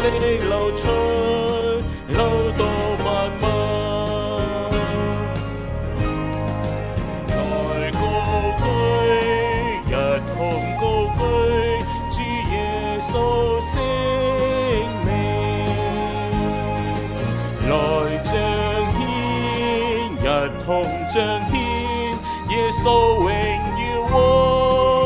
力流出，流到萬民。來高舉，一同高舉主耶穌聖名，來彰顯，一同彰顯耶穌榮耀喎。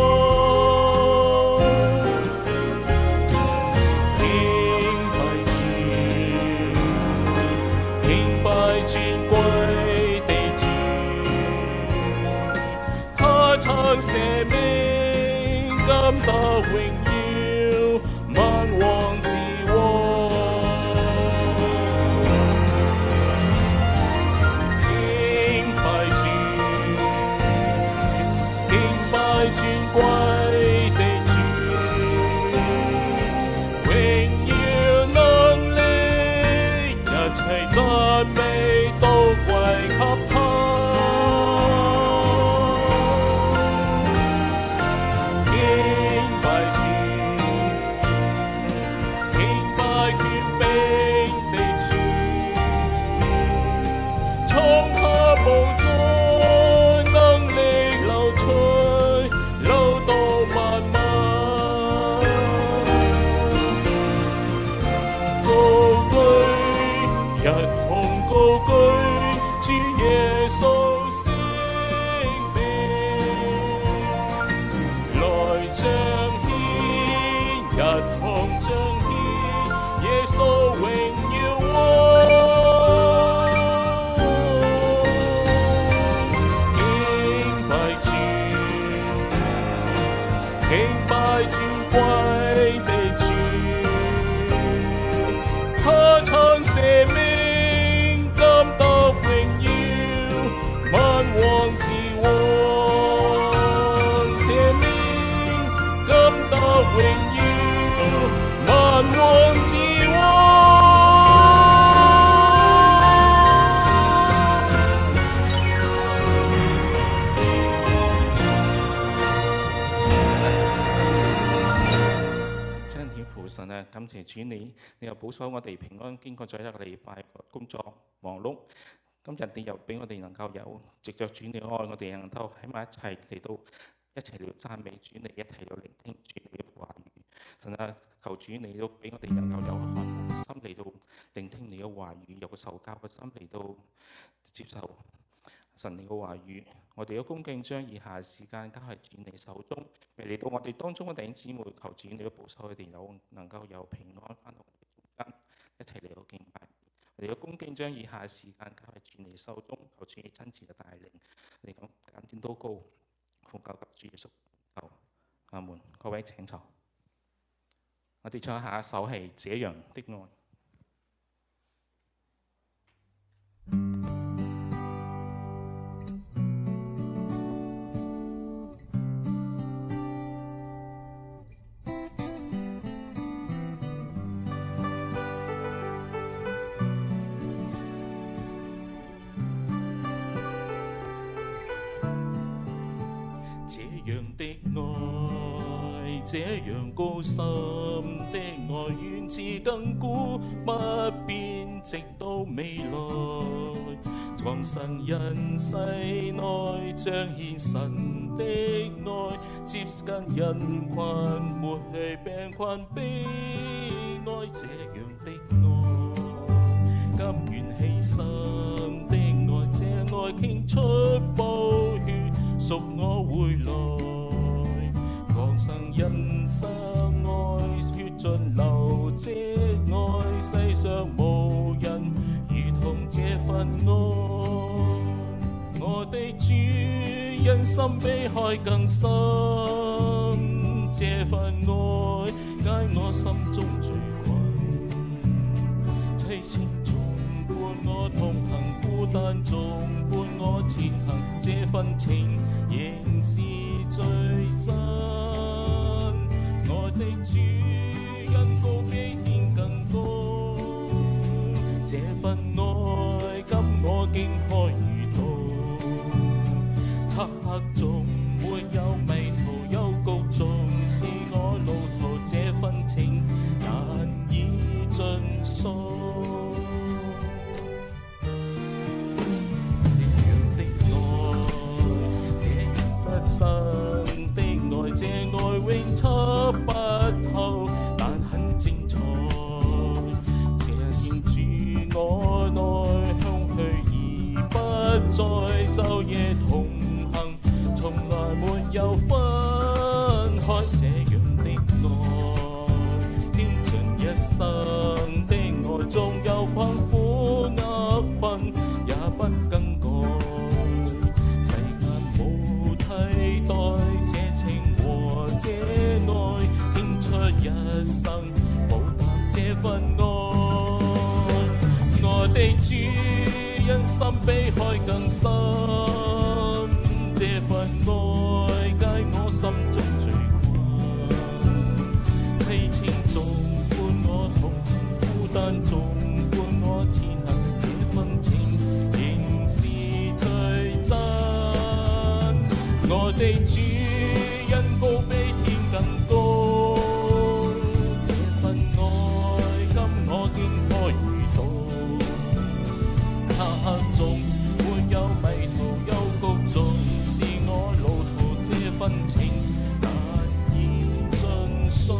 尊貴地主，他曾捨命，今得榮耀，萬王之王。敬拜主，敬拜尊貴地主，榮耀能力，一切讚美都歸給他。敬拜主，敬拜權柄地主，從他寶座能力流出，流到萬民。高舉，一同高舉主耶穌聖名，來彰顯，一同彰顯耶穌榮耀喎。敬拜主，敬拜尊貴地主，他曾捨命，今得榮耀，萬王之王。天命，今得榮耀，萬王之王。真天父神啊，感謝主你又保守我哋平安經過咗一個禮拜工作忙碌。今日你又俾我哋能夠有藉着主你愛，我哋能夠喺埋一齊嚟到一齊嚟讚美主你，一齊嚟聆聽主你嘅話語。神啊，求主你都俾我哋能夠有渴慕嘅心嚟到聆聽你嘅話語，有個受教嘅心嚟到接受神你嘅話語。我哋嘅恭敬將以下時間交喺主你手中，嚟到我哋當中嘅弟兄姊妹，求主你都保守佢哋能夠有平安翻到我哋中間，一齊嚟到敬拜。我哋嘅恭敬將以下時間交喺主你手中，求主你親自嘅帶領，嚟講簡短禱告，奉救及主耶穌求，阿門。各位請坐。我哋唱下一首係《這樣的愛》。這樣的愛，這樣高深的愛，源自亙古不變，直到未來。創生人世內彰顯神的愛，接近人群，抹去病困悲哀。這樣的愛，甘願犧牲的愛，這愛傾出寶血，贖我回來，降生人生愛，血盡流這愛，世上無人如同這份愛。我的主因心比海更深，這份愛解我心中罪困，凄清縱伴我同行，孤單縱伴我前行，這份情仍是最真。我的主因高比天更高，這份愛給我經開如道，漆黑中沒有迷途幽谷，縱是我路途，這份情難以心比海更深，這份愛解我心中罪困。凄清縱伴我同行，孤單縱伴我前行，這份情仍是最真。我的主恩高比天更高，這份愛今我經開遇到。漆黑中沒有迷途幽谷中，是我路途這份情難以盡數。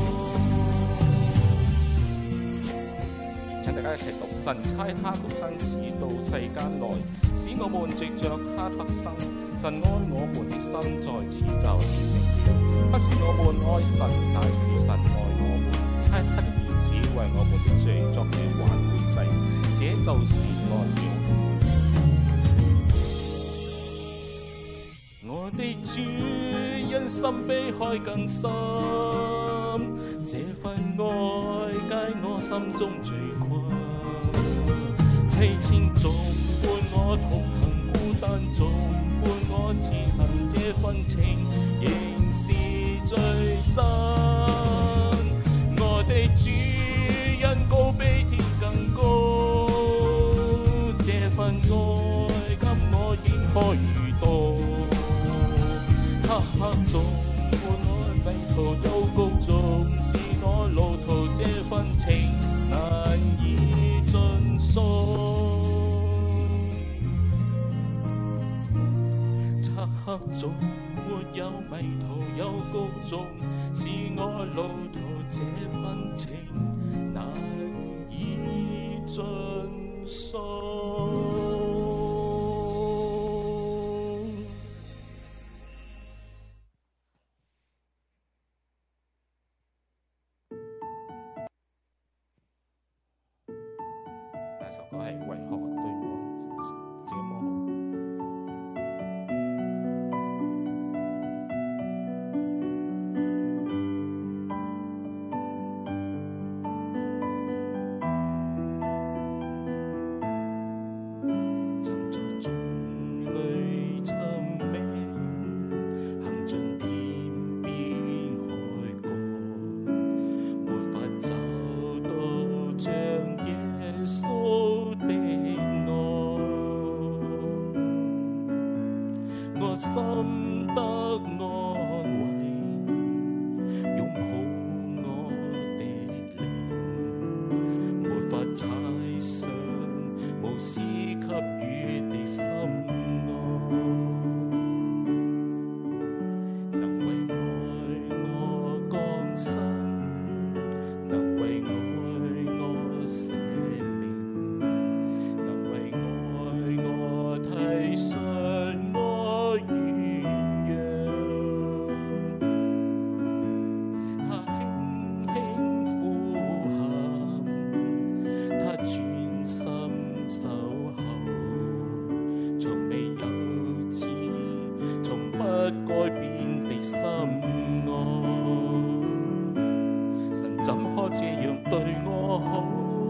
請大家一齊讀：神差他獨生子到世間來，使我們藉着他得生。神愛我們的心在此就顯明了，不是我們愛神，乃是神愛我們，差他的兒子為我們的罪作了挽回祭，這就是愛了。我的主因心比海更深，這份愛解我心中罪困。凄清縱伴我同行，孤單縱伴我前行，這份情仍是最真。我的主恩高比天更高，這份愛今我已開遇到。漆黑中伴我迷途幽谷中，是我路途這份情難以盡數。黑中沒有迷途幽谷中，是我路途這份情難以盡數。呢首歌係為何對我這麼好？心得安慰，擁抱我的靈，沒法猜想無私給予的心愛，能為愛我降生，能為愛我捨命，能為愛我體恤。改變的心愛，神怎可這樣對我好？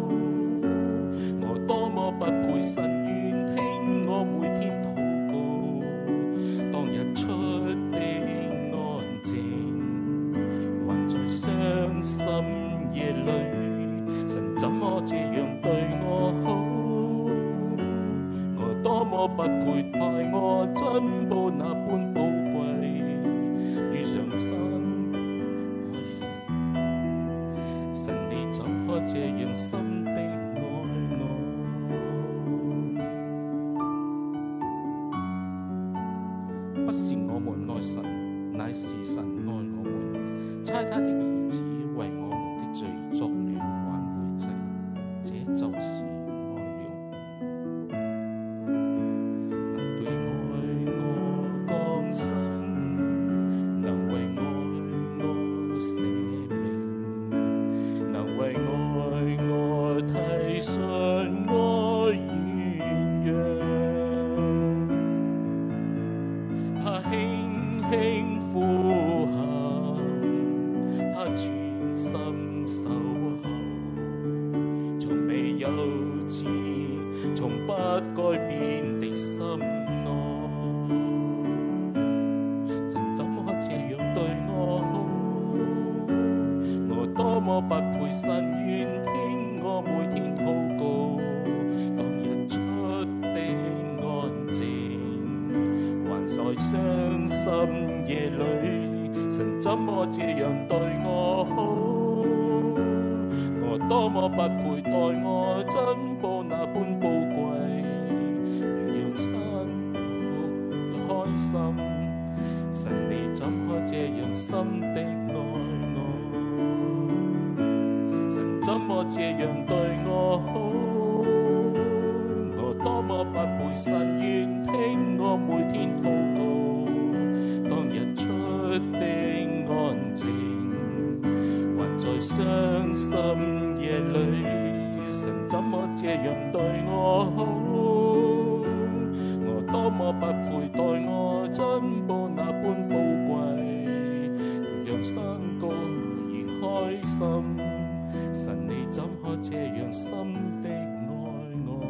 我多麼不配，神願聽我每天禱告。當日出的安靜，還在傷心夜裏，神怎可這樣對我好？我多麼不配，待我珍寶那般寶貴，遇上神，神你怎可這樣深的愛我？不是我們愛神，乃是神愛我們，差他的兒子為我們的罪作了挽回祭，這就是輕呼喊，他全心守候，從未有志，從不改變傷心夜裏，神怎麼這樣對我好？我多麼不配待我珍寶那般寶貴，讓山谷開心。神你怎可這樣深的愛我？神怎麼這樣對我好？我多麼不配，神願聽我每天禱告。當日出的安靜，還在傷心夜裏，神怎麼這樣對我好？我多麼不配待我珍寶那般寶貴，讓山谷而開心。神你怎可這樣深的愛我？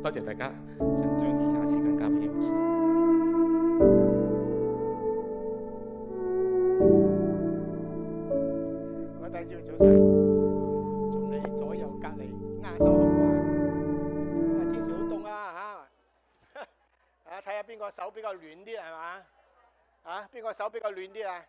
多謝大家，請將以下時間交俾牧師。 各位弟兄早晨，從你左右隔離握手好啊！天時好凍啊嚇！啊，睇下邊個手比較暖啲係嘛？啊，邊個手比較暖啲啊？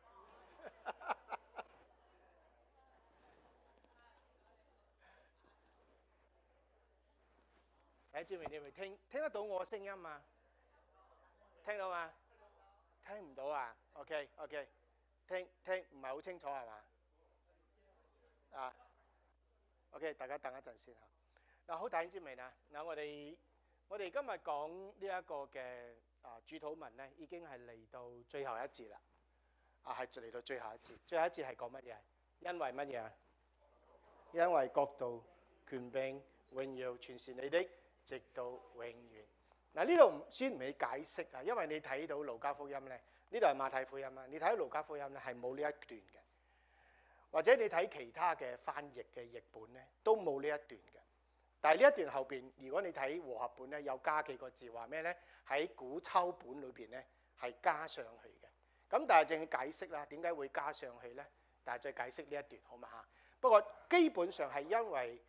睇志明，你咪聽得到我聲音嘛？聽到嘛？聽唔到啊？OK， 聽唔係好清楚係嘛？啊 ，OK， 大家等一陣先嚇。嗱，好，弟兄姊妹啊，嗱，我哋今日講呢一個嘅主禱文咧，已經係嚟到最後一節啦。係嚟到最後一節，最後一節係講乜嘢？因為乜嘢啊？因為國度、權柄、榮耀全是你的，直到永遠。嗱，呢度先唔係解釋啊，因為你睇到路加福音咧，呢度係馬太福音啊，你睇路加福音咧係冇呢一段嘅。或者你睇其他嘅翻譯嘅譯本咧，都冇呢一段嘅。但係呢一段後邊，如果你睇和合本咧，有加幾個字話咩咧？喺古抄本裏邊咧係加上去嘅。咁但係淨係解釋啦，點解會加上去咧？但係再解釋呢一段好嘛嚇？不過基本上係因為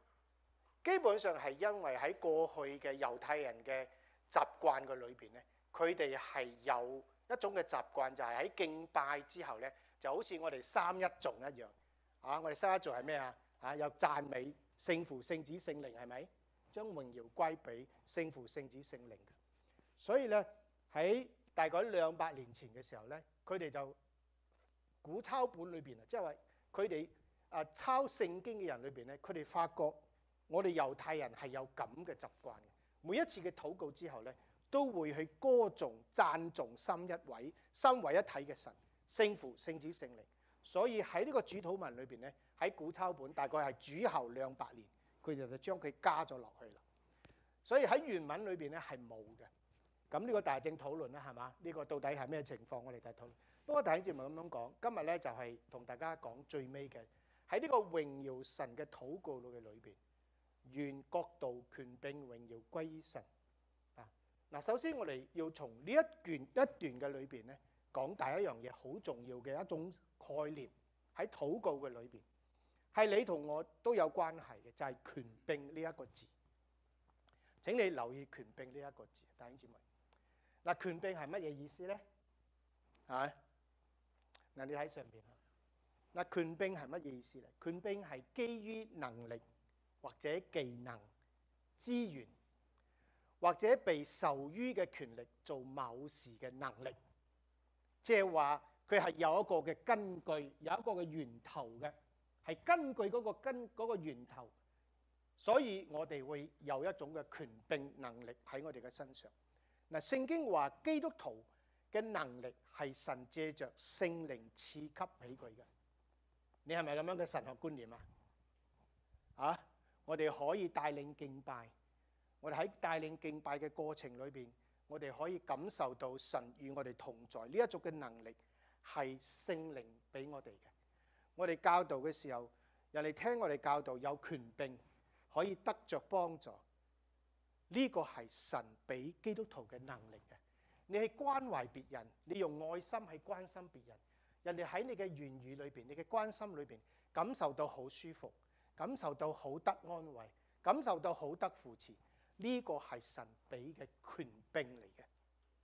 喺過去嘅猶太人嘅習慣嘅裏邊咧，佢哋係有一種嘅習慣，就係喺敬拜之後咧，就好似我哋三一頌一樣。我哋三一頌係咩啊？有讚美聖父、聖子、聖靈，係咪？將榮耀歸俾聖父、聖子、聖靈嘅。所以咧喺大概200年前嘅時候咧，佢哋就古抄本裏邊啊，即係話佢哋抄聖經嘅人裏邊咧，佢哋發覺我哋猶太人係有咁嘅習慣嘅。每一次嘅禱告之後咧，都會去歌頌、讚頌三位一體嘅神，聖父、聖子、聖靈。所以喺呢個主禱文裏邊咧，喺古抄本大概係主後200年，佢哋就將佢加咗落去啦。所以喺原文裏邊咧係冇嘅。咁呢個大正討論啦，係嘛？呢個到底係咩情況？我哋就討論。不過弟兄姊妹咁樣講，今日咧就係同大家講最尾嘅喺呢個榮耀神嘅禱告嘅裏邊，願國度、權柄、榮耀歸於神。嗱，首先我哋要從呢一段嘅裏邊咧，講第一樣嘢好重要嘅一種概念喺禱告嘅裏邊，係你同我都有關係嘅，就係權柄呢一個字。請你留意權柄呢一個字，弟兄姊妹。嗱，權柄係乜嘢意思咧？嗱，你喺上邊。嗱，權柄係乜嘢意思咧？權柄係基於能力或者技能、資源或者被授予嘅權力做某事嘅能力，即係話佢係有一個嘅根據，有一個嘅源頭嘅，係根據嗰個源頭，所以我哋會有一種嘅權柄能力喺我哋嘅身上。嗱，聖經話基督徒嘅能力係神借着聖靈賜給俾佢嘅。你係咪咁樣嘅神學觀念啊？我哋可以帶領敬拜，我哋喺帶領敬拜嘅過程裏邊，我哋可以感受到神與我哋同在。呢一種嘅能力係聖靈俾我哋嘅。我哋教導嘅時候，人哋聽我哋教導有權柄，可以得着幫助。呢個係神俾基督徒嘅能力嘅。你去關懷別人，你用愛心去關心別人，人哋喺你嘅言語裏邊，你嘅關心裏邊，感受到好舒服，感受到好得安慰，感受到好得扶持。呢個係神俾嘅權柄嚟嘅。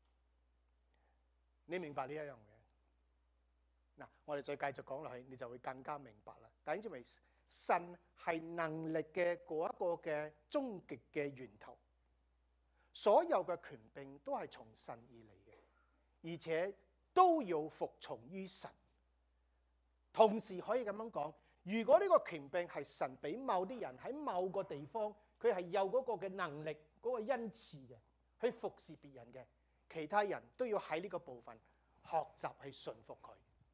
你明白呢一樣嘢？嗱，我哋再繼續講落去，你就會更加明白啦。弟兄姊妹，神係能力嘅嗰一個嘅終極嘅源頭。所有嘅權柄都係從神而嚟嘅，而且都要服從於神。同時可以咁樣講，如果呢個權柄係神俾某啲人喺某個地方，佢係有嗰個嘅能力、嗰個恩賜嘅，去服侍別人嘅，其他人都要喺呢個部分學習去順服佢。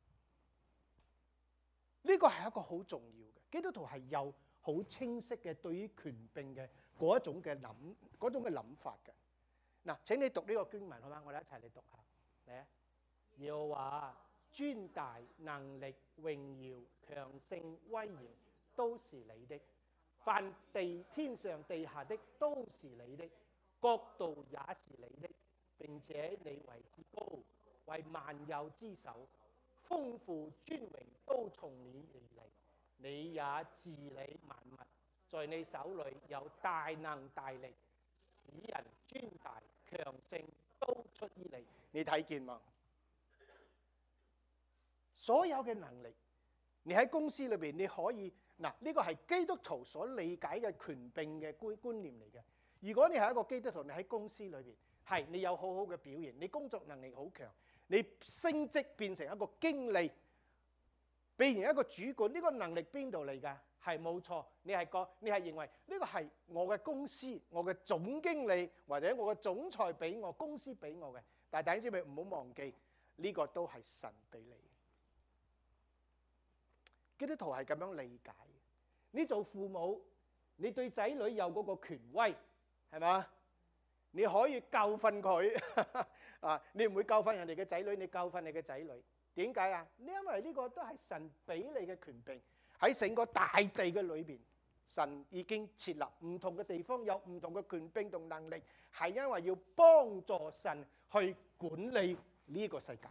呢個係一個好重要嘅，基督徒係有好清晰嘅對於權柄嘅嗰種嘅諗法嘅。嗱，請你讀呢個經文好嗎？我哋一齊嚟讀下。嚟啊！耶和華尊大能力、榮耀、強盛、威嚴都是你的，凡地天上地下的都是你的。 國度也是你的，並且你為至高，為萬有之首，豐富尊榮都從你而嚟，你也治理萬物，在你手裏有大能大力，使人尊大強盛都出於你。你睇見嘛？所有嘅能力，你喺公司裏邊你可以嗱，呢個係基督徒所理解嘅權柄嘅觀念嚟嘅。如果你係一個基督徒，你喺公司裏邊係你有好好嘅表現，你工作能力好強，你升職變成一個經理，變成一個主管，呢個能力邊度嚟㗎？係冇錯，你係認為呢個係我嘅公司，我嘅總經理或者我嘅總裁俾我，公司俾我嘅。但係弟兄姊妹唔好忘記，呢個都係神俾你。基督徒係咁樣理解。你做父母，你對仔女有嗰個權威，係嘛？你可以教訓佢啊！你唔會教訓人哋嘅仔女，你教訓你嘅仔女。點解啊？因為呢個都係神俾你嘅權柄。喺整個大地嘅裏邊，神已經設立唔同嘅地方，有唔同嘅權柄同能力，係因為要幫助神去管理呢個世界。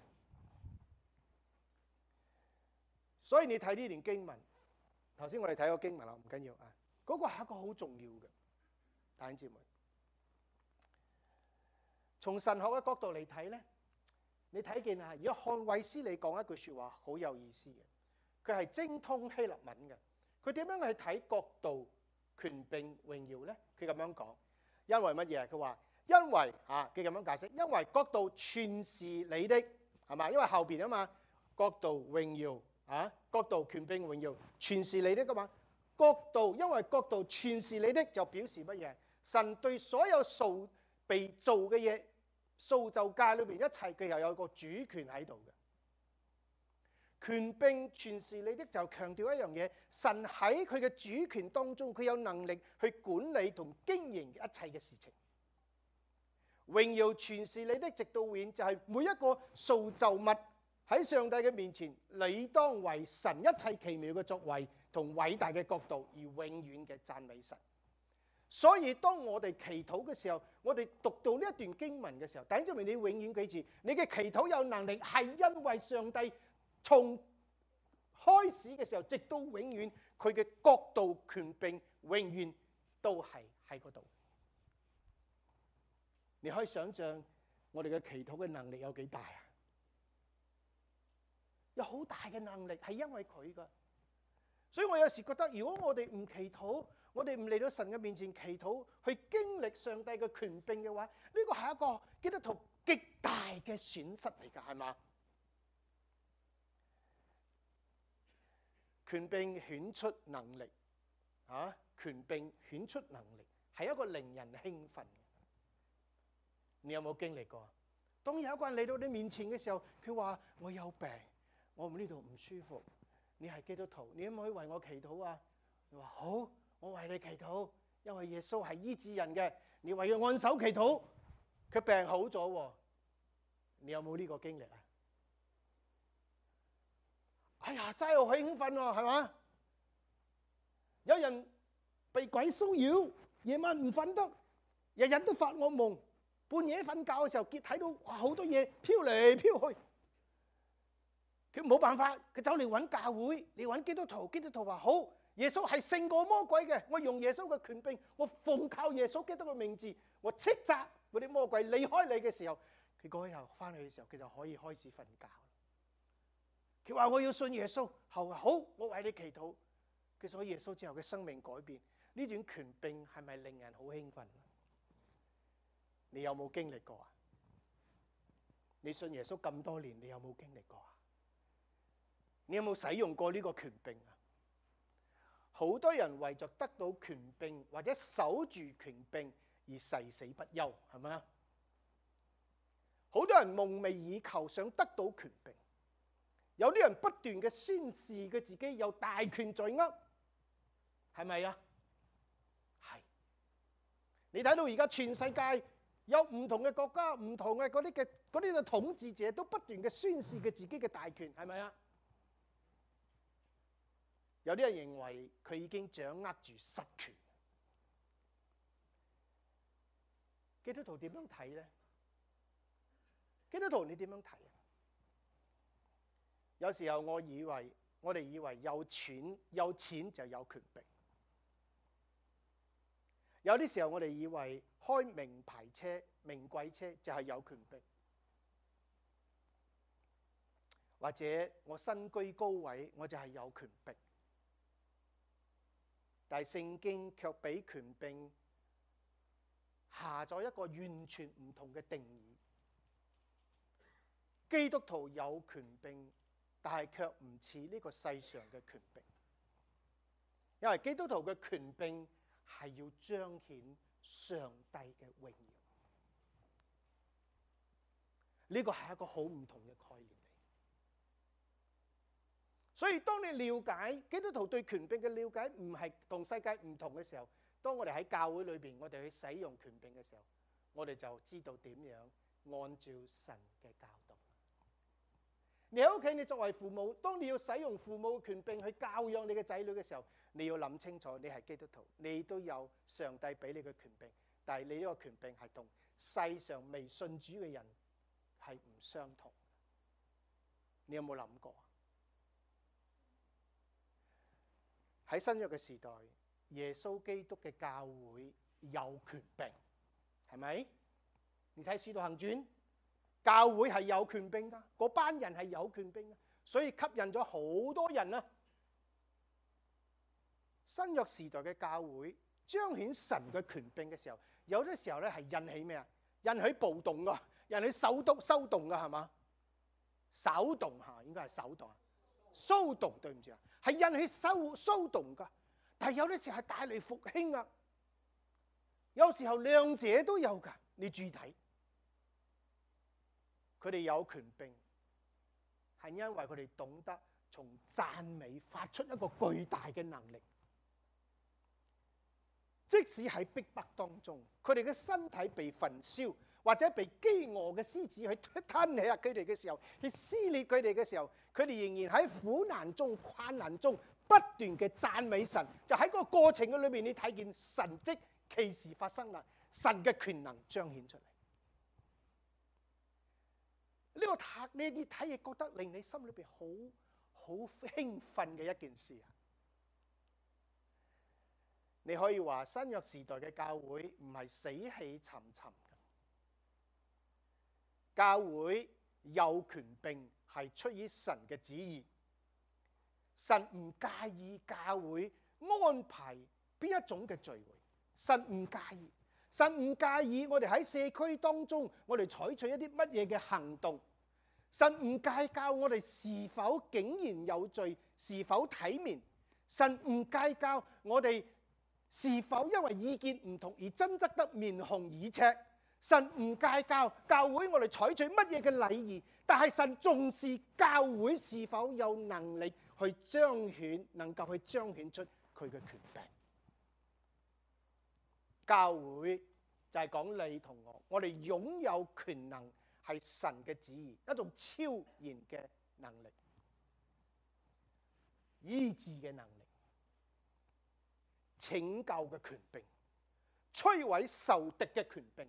所以你睇呢段經文，頭先我哋睇過經文啦，唔緊要啊。嗰個係一個好重要嘅，弟兄姊妹。從神學嘅角度嚟睇咧，你睇見啊，約翰衛斯理講一句説話好有意思嘅。佢係精通希臘文嘅，佢點樣去睇國度、權柄、榮耀咧？佢咁樣講，因為乜嘢？佢話因為佢咁樣解釋，因為國度全是你的，係嘛？因為後邊啊嘛，國度榮耀國度權柄榮耀全是你的噶嘛。國度因為國度全是你的，就表示乜嘢？神對所有被造嘅嘢，塑造界裏邊一切，佢又有個主權喺度嘅。權柄全是你的，就強調一樣嘢，神喺佢嘅主權當中，佢有能力去管理同經營一切嘅事情。榮耀全是你的，直到永遠，就係每一個塑造物喺上帝嘅面前，你當為神一切奇妙嘅作為同偉大嘅國度而永遠嘅讚美神。所以當我哋祈禱嘅時候，我哋讀到呢一段經文嘅時候，弟兄姊妹，你永遠記住，你嘅祈禱有能力係因為上帝從開始嘅時候直到永遠，佢嘅國度權柄永遠都係喺嗰度。你可以想象我哋嘅祈禱嘅能力有幾大啊？有好大嘅能力係因為佢噶。所以我有時覺得，如果我哋唔祈禱，我哋唔嚟到神嘅面前祈禱，去經歷上帝嘅權柄嘅話，呢個係一個基督徒極大嘅損失嚟噶，係嘛？權柄顯出能力，權柄顯出能力係一個令人興奮嘅。你有冇經歷過？當有一個人嚟到你面前嘅時候，佢話我有病，我呢度唔舒服，你係基督徒，你可唔可以為我祈禱啊？你話好，我為你祈禱，因為耶穌係醫治人嘅，你為佢按手祈禱，佢病好咗。你有冇呢個經歷啊？哎呀，真係好興奮喎，係嘛？有人被鬼騷擾，夜晚唔瞓得，日日都發惡夢，半夜瞓覺嘅時候，睇到哇好多嘢飄嚟飄去，佢冇辦法，佢走嚟揾教會，你揾基督徒，基督徒話好，耶穌係勝過魔鬼嘅，我用耶穌嘅權柄，我奉靠耶穌基督嘅名字，我斥責嗰啲魔鬼離開你嘅時候，佢嗰日翻去嘅時候，佢就可以開始瞓覺。佢話我要信耶穌，後話好，我為你祈禱。佢信耶穌之後嘅生命改變，呢種權柄係咪令人好興奮？你有冇經歷過啊？你信耶穌咁多年，你有冇經歷過啊？你有冇使用過呢個權柄啊？好多人為咗得到權柄或者守住權柄而誓死不休，係咪啊？好多人夢寐以求，想得到權柄。有啲人不斷嘅宣示佢自己有大權在握，係咪啊？係。你睇到而家全世界有唔同嘅國家、唔同嘅嗰啲嘅統治者都不斷嘅宣示佢自己嘅大權，係咪啊？有啲人認為佢已經掌握住實權。 基督徒點樣睇咧？基督徒你點樣睇啊？有時候我哋以為有錢就有權柄。有啲時候我哋以為開名牌車、名貴車就係有權柄，或者我身居高位我就係有權柄。但係聖經卻俾權柄下咗一個完全唔同嘅定義。基督徒有權柄，但係卻唔似呢個世上嘅權柄，因為基督徒嘅權柄係要彰顯上帝嘅榮耀。呢個係一個好唔同嘅概念嚟。所以當你了解基督徒對權柄嘅了解唔係同世界唔同嘅時候，當我哋喺教會裏邊，我哋去使用權柄嘅時候，我哋就知道點樣按照神嘅教導。你喺屋企，你作為父母，當你要使用父母嘅權柄去教養你嘅仔女嘅時候，你要諗清楚，你係基督徒，你都有上帝俾你嘅權柄，但係你呢個權柄係同世上未信主嘅人係唔相同。你有冇諗過？喺新約嘅時代，耶穌基督嘅教會有權柄，係咪？你睇《使徒行傳》，教會係有權柄噶，嗰班人係有權柄噶，所以吸引咗好多人啊！新約時代嘅教會彰顯神嘅權柄嘅時候，有啲時候咧係引起咩啊？引起暴動噶，引起手動噶，係嘛？手動嚇，應該係手動啊，騷動，對唔住啊，係引起騷動噶。但係有啲時候係帶嚟復興啊，有時候兩者都有噶。你注意睇，佢哋有權柄，係因為佢哋懂得從讚美發出一個巨大嘅能力。即使喺逼迫當中，佢哋嘅身體被焚燒，或者被飢餓嘅獅子去吞起佢哋嘅時候，去撕裂佢哋嘅時候，佢哋仍然喺苦難中、困難中不斷嘅讚美神。就喺個過程嘅裏面，你睇見神蹟奇事發生啦，神嘅權能彰顯出嚟。呢啲睇亦覺得令你心裏邊好興奮嘅一件事啊！你可以話新約時代嘅教會唔係死氣沉沉嘅，教會有權柄係出於神嘅旨意。神唔介意教會安排邊一種嘅聚會，神唔介意，神唔介意我哋喺社區當中我哋採取一啲乜嘢嘅行動，神唔介教我哋是否竟然有罪，是否體面，神唔介教我哋是否因為意見唔同而爭執得面紅耳赤，神唔介教教會我哋採取乜嘢嘅禮儀，但係神重視教會是否有能力去彰顯，能夠去彰顯出佢嘅權柄。教會就係講你同我哋擁有權能，係神嘅旨意，一種超然嘅能力，醫治嘅能力，拯救嘅權柄，摧毀仇敵嘅權柄，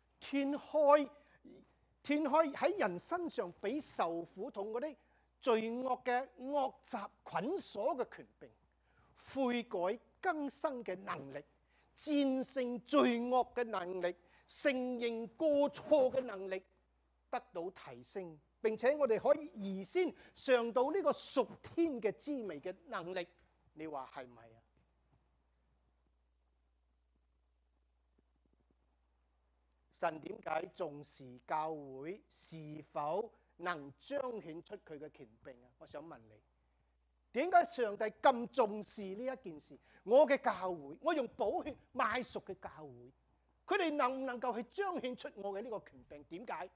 斷開喺人身上俾受苦痛嗰啲罪惡嘅惡習捆鎖嘅權柄，悔改更新嘅能力，戰勝罪惡嘅能力，承認過錯嘅能力得到提升，並且我哋可以預先嘗到呢個屬天嘅滋味嘅能力。你話係唔係啊？神點解重視教會是否能彰顯出佢嘅權柄啊？我想問你，點解上帝咁重視呢一件事？我嘅教會，我用寶血買贖嘅教會，佢哋能唔能夠去彰顯出我嘅呢個權柄？點解？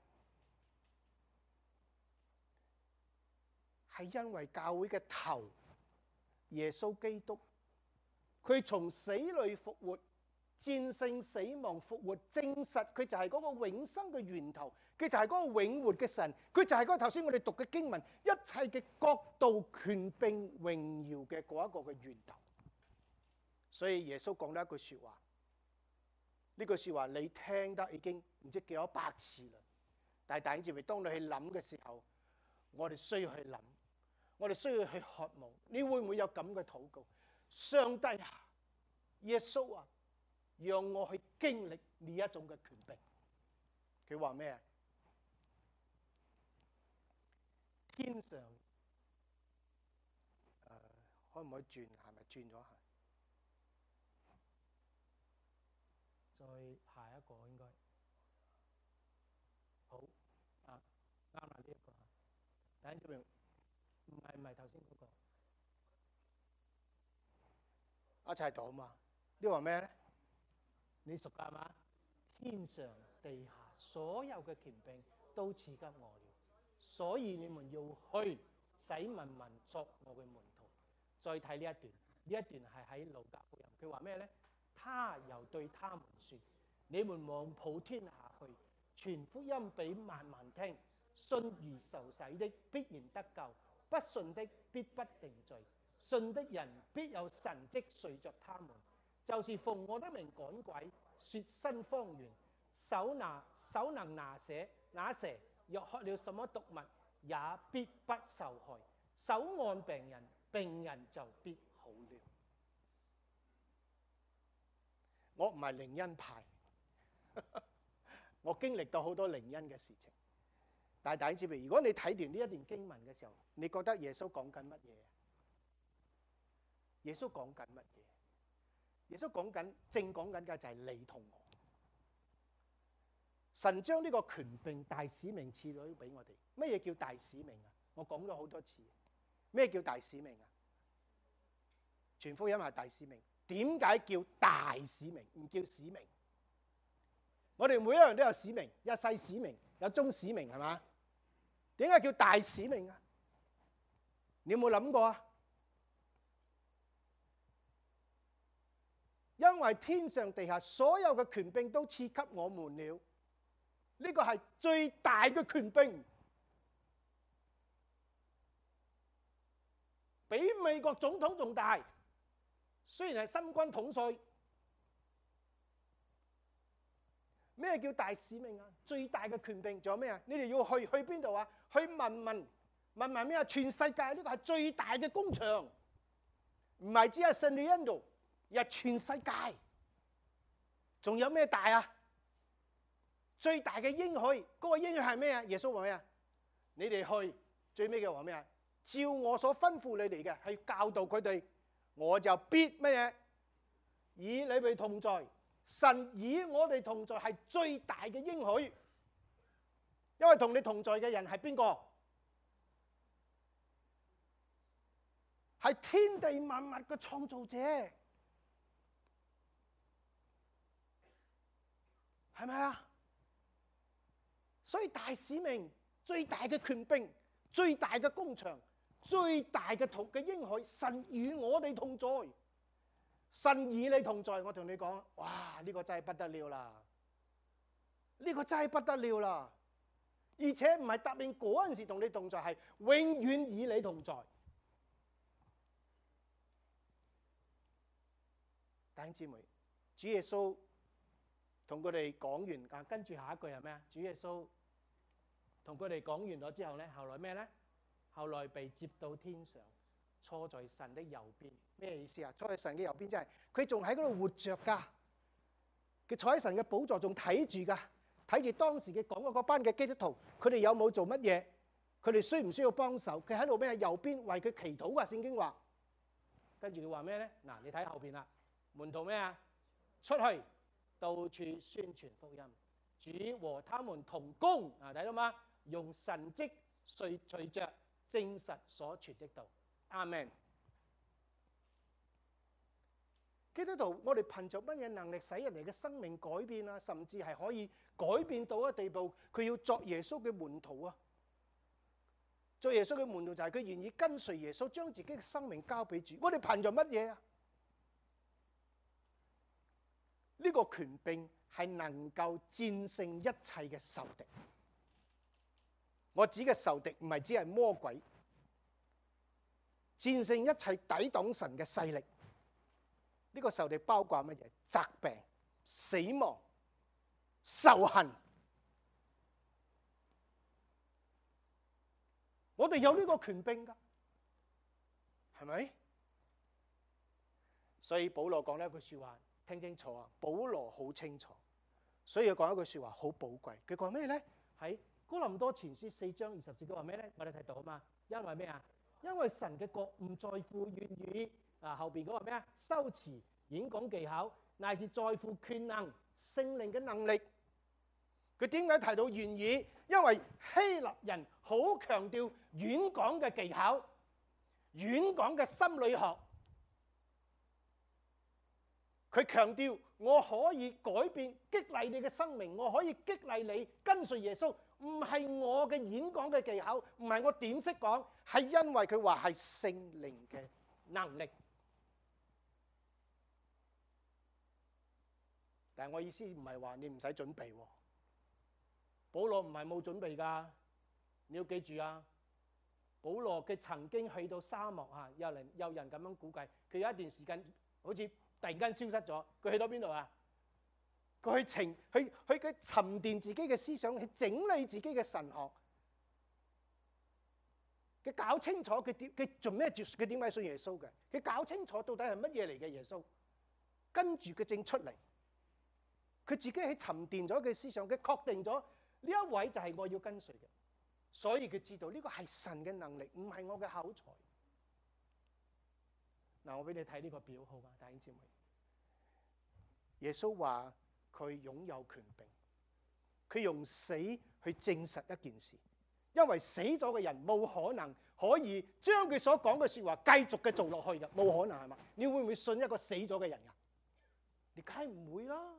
係因為教會嘅頭耶穌基督，佢從死裏復活，戰勝死亡復活，證實佢就係嗰個永生嘅源頭，佢就係嗰個永活嘅神，佢就係嗰個頭先我哋讀嘅經文，一切嘅國度、權柄、榮耀嘅嗰一個嘅源頭。所以耶穌講咗一句說話， 呢句説話你聽得已經唔知幾多百次啦。但係弟兄姊妹，當你去諗嘅時候，我哋需要去諗，我哋需要去渴慕。你會唔會有咁嘅禱告？上帝啊，耶穌啊，讓我去經歷呢一種嘅權柄。佢話咩啊？天上可唔可以轉？係咪轉咗下？再下一個應該好啊，啱啦呢一個。弟兄姊妹，唔係頭先嗰個一齊讀啊嘛？呢個話咩咧？你熟㗎嘛？天上地下所有嘅權柄都賜給我了，所以你們要去，使萬民作我嘅門徒。再睇呢一段，呢一段係喺路加福音。佢話咩咧？他又對他們說：你們往普天下去，傳福音俾萬民聽。信而受洗的必然得救，不信的必不定罪。信的人必有神蹟隨着他們，就是奉我的名趕鬼，說新方言，手能拿蛇，若喝了什麼毒物，也必不受害。手按病人，病人就必好了。我唔係靈恩派，我經歷到好多靈恩嘅事情。但係弟兄姊妹，如果你睇完呢一段經文嘅時候，你覺得耶穌講緊乜嘢？耶穌講緊乜嘢？耶穌講緊嘅就係你同我。神將呢個權柄大使命賜咗俾我哋。乜嘢叫大使命啊？我講咗好多次。咩叫大使命啊？傳福音係大使命。點解叫大使命，唔叫使命？我哋每一樣都有使命，有細使命，有中使命，係嘛？點解叫大使命啊？你有冇諗過啊？因為天上地下所有嘅權柄都賜給我們了，呢個係最大嘅權柄，比美國總統仲大。雖然係新軍統帥。咩叫大使命啊？最大嘅權柄仲有咩啊？你哋要去邊度啊？去問咩啊？全世界呢個係最大嘅工場，唔係只係聖地印度，而係全世界。仲有咩大啊？最大嘅應許，嗰個應許係咩啊？耶穌話咩啊？你哋去，最尾嘅話咩啊？照我所吩咐你哋嘅，係教導佢哋，我就必乜嘢？以你哋同在。神以我哋同在係最大嘅應許，因為同你同在嘅人係邊個？係天地萬物嘅創造者，係咪啊？所以大使命、最大嘅權柄、最大嘅工場、最大嘅應許，神與我哋同在。神與你同在，我同你講，哇！呢個真係不得了啦！呢個真係不得了啦！而且唔係答應嗰陣時同你同在，係永遠與你同在。弟兄姊妹，主耶穌同佢哋講完啊，跟住下一句係咩啊？主耶穌同佢哋講完咗之後咧，後來咩咧？後來被接到天上。坐在神的右邊，咩意思啊？坐在神嘅右邊，即係佢仲喺嗰度活着㗎。佢坐喺神嘅寶座，仲睇住㗎，睇住當時嘅講嗰班嘅基督徒，佢哋有冇做乜嘢？佢哋需唔需要幫手？佢喺度咩？右邊為佢祈禱㗎。聖經話，跟住佢話咩咧？嗱，你睇後邊啦，門徒咩啊？出去到處宣傳福音，主和他們同工啊！睇到嗎？用神蹟隨着證實所傳的道。阿們。基督徒，我哋憑着乜嘢能力使人哋嘅生命改變啊？甚至係可以改變到一個地步，佢要作耶穌嘅門徒啊！作耶穌嘅門徒就係佢願意跟隨耶穌，將自己嘅生命交俾主。我哋憑着乜嘢啊？呢個權柄係能夠戰勝一切嘅仇敵。我指嘅仇敵唔係只係魔鬼。戰勝一切抵擋神嘅勢力，呢個仇敵包括乜嘢？疾病、死亡、 仇恨。我哋有呢個權柄㗎，係咪？所以保羅講呢一句説話，聽清楚啊！保羅好清楚，所以佢講一句説話好寶貴。佢講咩咧？喺哥林多前書4章20節，佢話咩咧？我哋睇到啊嘛。因為咩啊？因為神嘅國唔在乎言語啊，後邊嗰個咩啊？修辭、演講技巧，乃是在乎權能、聖靈嘅能力。佢點解提到言語？因為希臘人好強調演講嘅技巧、演講嘅心理學。佢強調我可以改變、激勵你嘅生命，我可以激勵你跟隨耶穌。唔係我嘅演講嘅技巧，唔係我點識講，係因為佢話係聖靈嘅能力。但係我意思唔係話你唔使準備喎。保羅唔係冇準備㗎，你要記住啊！保羅佢曾經去到沙漠啊，有人咁樣估計，佢有一段時間好似突然間消失咗。佢去到邊度啊？佢去沉澱自己嘅思想，去整理自己嘅神學，佢搞清楚佢做咩，佢點解信耶穌嘅？佢搞清楚到底係乜嘢嚟嘅耶穌，跟住佢正出嚟。佢自己喺沉澱咗嘅思想，佢確定咗呢一位就係我要跟隨嘅，所以佢知道呢個係神嘅能力，唔係我嘅口才。嗱，我俾你睇呢個表號嘛，弟兄姊妹。耶穌話佢擁有權柄，佢用死去證實一件事，因為死咗嘅人冇可能可以將佢所講嘅説話繼續嘅做落去嘅，冇可能係嘛？你會唔會信一個死咗嘅人㗎？你梗係唔會啦。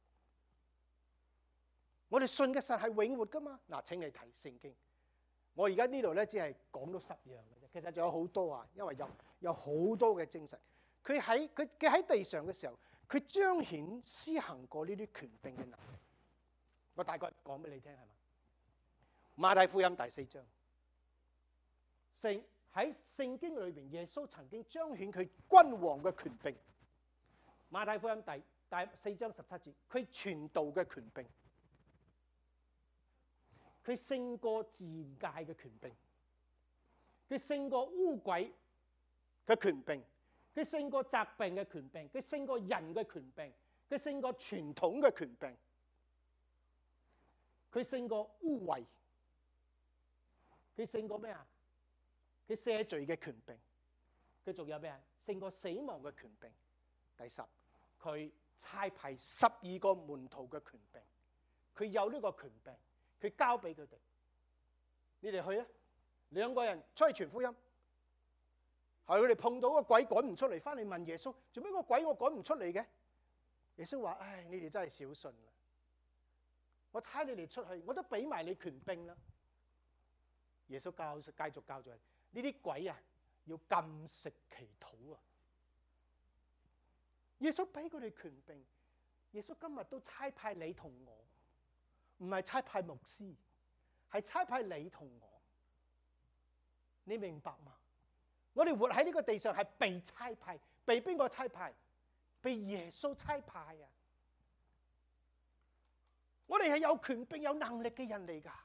我哋信嘅神係永活㗎嘛？嗱，請你睇聖經。我而家呢度咧只係講到10樣嘅啫，其實仲有好多啊，因為有好多嘅證實。佢喺地上嘅時候，佢彰顯施行過呢啲權柄嘅能力。我大概講俾你聽係嘛？馬太福音第4章，喺聖經裏邊，耶穌曾經彰顯佢君王嘅權柄。馬太福音第4章17節，佢傳道嘅權柄。佢勝過自界嘅權柄，佢勝過污鬼嘅權柄，佢勝過疾病嘅權柄，佢勝過人嘅權柄，佢勝過傳統嘅權柄，佢勝過污穢，佢勝過咩啊？佢赦罪嘅權柄，佢仲有咩啊？勝過死亡嘅權柄。第10，佢差派12個門徒嘅權柄，佢有呢個權柄。佢交俾佢哋，你哋去啊！2個人出去傳福音，係佢哋碰到個鬼趕唔出嚟，翻嚟問耶穌：做咩個鬼我趕唔出嚟嘅？耶穌話：唉，你哋真係小信啦！我差你哋出去，我都俾埋你權柄啦。耶穌繼續教咗呢啲鬼啊，要禁食祈禱啊！耶穌俾佢哋權柄，耶穌今日都差派你同我。唔係差派牧師，係差派你同我。你明白嗎？我哋活喺呢個地上係被差派，被邊個差派？被耶穌差派啊！我哋係有權柄、有能力嘅人嚟㗎。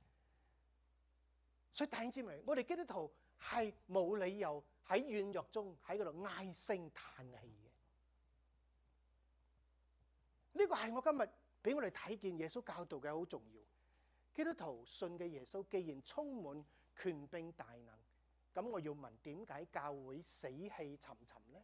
所以弟兄姊妹，我哋基督徒係冇理由喺軟弱中喺嗰度唉聲嘆氣嘅。呢個係我今日俾我哋睇見耶穌教導嘅好重要。基督徒信嘅耶穌既然充滿權柄大能，咁我要問，點解教會死氣沉沉呢？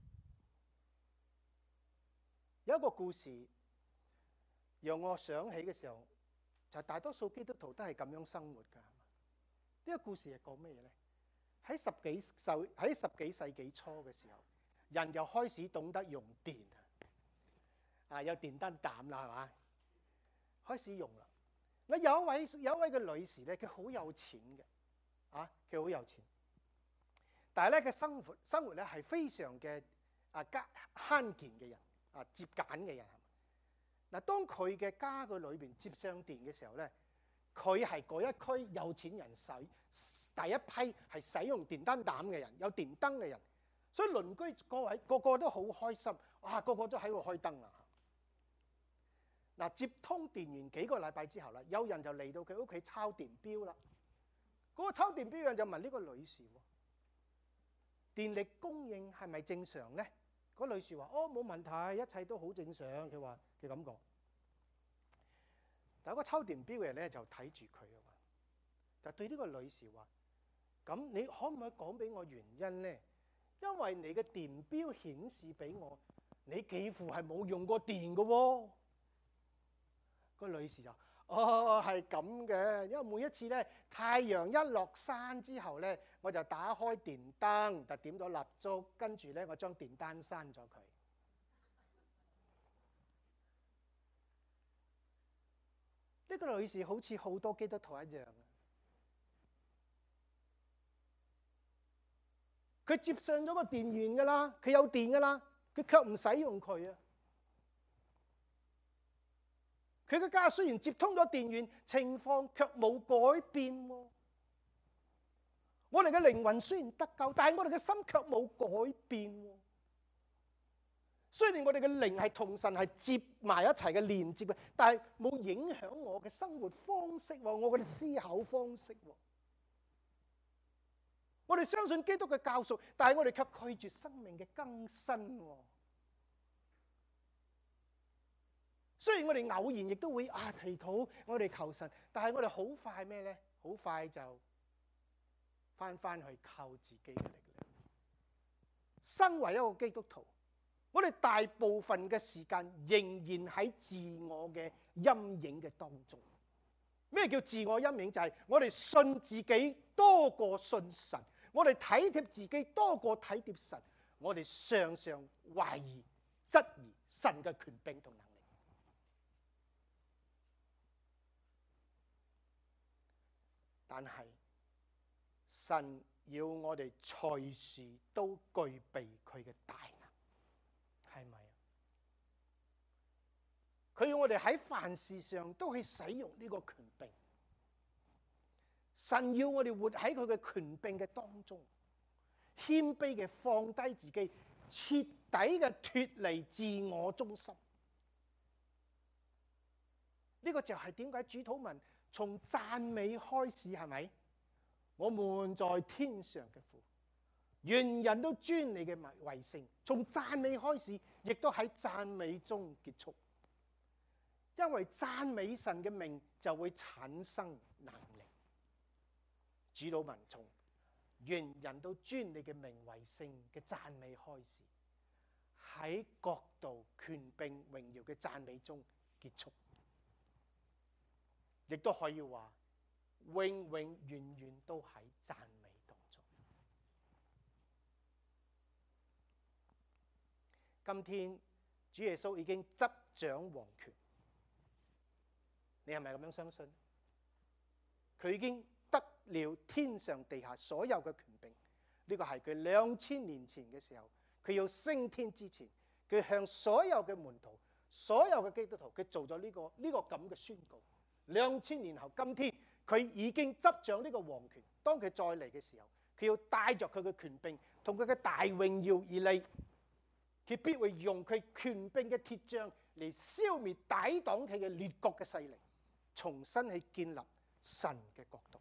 有一個故事讓我想起嘅時候，就係大多數基督徒都係咁樣生活㗎。呢個故事係講咩嘢呢？喺十幾世紀初嘅時候，人就開始懂得用電啊，有電燈膽啦，係嘛？開始用啦。嗱，有一位嘅女士咧，佢好有錢嘅，啊，佢好有錢，但係咧佢生活咧係非常嘅慳儉嘅人，啊，節儉嘅人。嗱，當佢嘅家嘅裏邊接上電嘅時候咧，佢係嗰一區有錢人第一批係使用電燈膽嘅人，有電燈嘅人，所以鄰居各位個個都好開心，哇，個個都喺度開燈啊！ 嗱，接通電源幾個禮拜之後啦，有人就嚟到佢屋企抄電錶啦。嗰個抄電錶嘅人就問呢個女士喎：電力供應係咪正常咧？嗰女士話：哦，冇問題，一切都好正常。佢話嘅感覺。但係個抄電錶嘅人咧就睇住佢啊，就對呢個女士話：咁你可唔可以講俾我原因咧？因為你嘅電錶顯示俾我，你幾乎係冇用過電嘅喎。個女士就：哦，係咁嘅，因為每一次咧太陽一落山之後咧，我就打開電燈，就點咗蠟燭，跟住咧我將電單閂咗佢。呢個女士好似好多基督徒一樣，佢接上咗個電源㗎啦，佢有電㗎啦，佢卻唔使用佢啊！佢嘅家雖然接通咗電源，情況卻冇改變喎。我哋嘅靈魂雖然得救，但係我哋嘅心卻冇改變喎。雖然我哋嘅靈係同神係接埋一齊嘅連接嘅，但係冇影響我嘅生活方式喎，我嘅思考方式喎。我哋相信基督嘅教贖，但係我哋卻拒絕生命嘅更新喎。雖然我哋偶然亦都會祈禱，我哋求神，但係我哋好快咩咧？好快就翻去靠自己嘅力量。身為一個基督徒，我哋大部分嘅時間仍然喺自我嘅陰影嘅當中。咩叫自我陰影？就係我哋信自己多過信神，我哋體貼自己多過體貼神，我哋常常懷疑、質疑神嘅權柄同能力。但係神要我哋隨時都具備佢嘅大能，係咪啊？佢要我哋喺凡事上都去使用呢個權柄。神要我哋活喺佢嘅權柄嘅當中，謙卑嘅放低自己，徹底嘅脫離自我中心。呢個就係點解主禱文從讚美開始，係咪？我們在天上嘅父，願人都尊你嘅為聖。從讚美開始，亦都喺讚美中結束。因為讚美神嘅名就會產生能力。主禱文從願人都尊你嘅名為聖嘅讚美開始，喺國度、權柄、榮耀嘅讚美中結束。亦都可以話，永永遠遠都喺讚美當中。今天主耶穌已經執掌王權，你係咪咁樣相信？佢已經得了天上地下所有嘅權柄。呢個係佢2000年前嘅時候，佢要升天之前，佢向所有嘅門徒、所有嘅基督徒，佢做咗呢個咁嘅宣告。2000年後，今天佢已經執掌呢個王權。當佢再嚟嘅時候，佢要帶着佢嘅權柄同佢嘅大榮耀而嚟，佢必會用佢權柄嘅鐵杖嚟消滅抵擋佢嘅列國嘅勢力，重新去建立神嘅國度。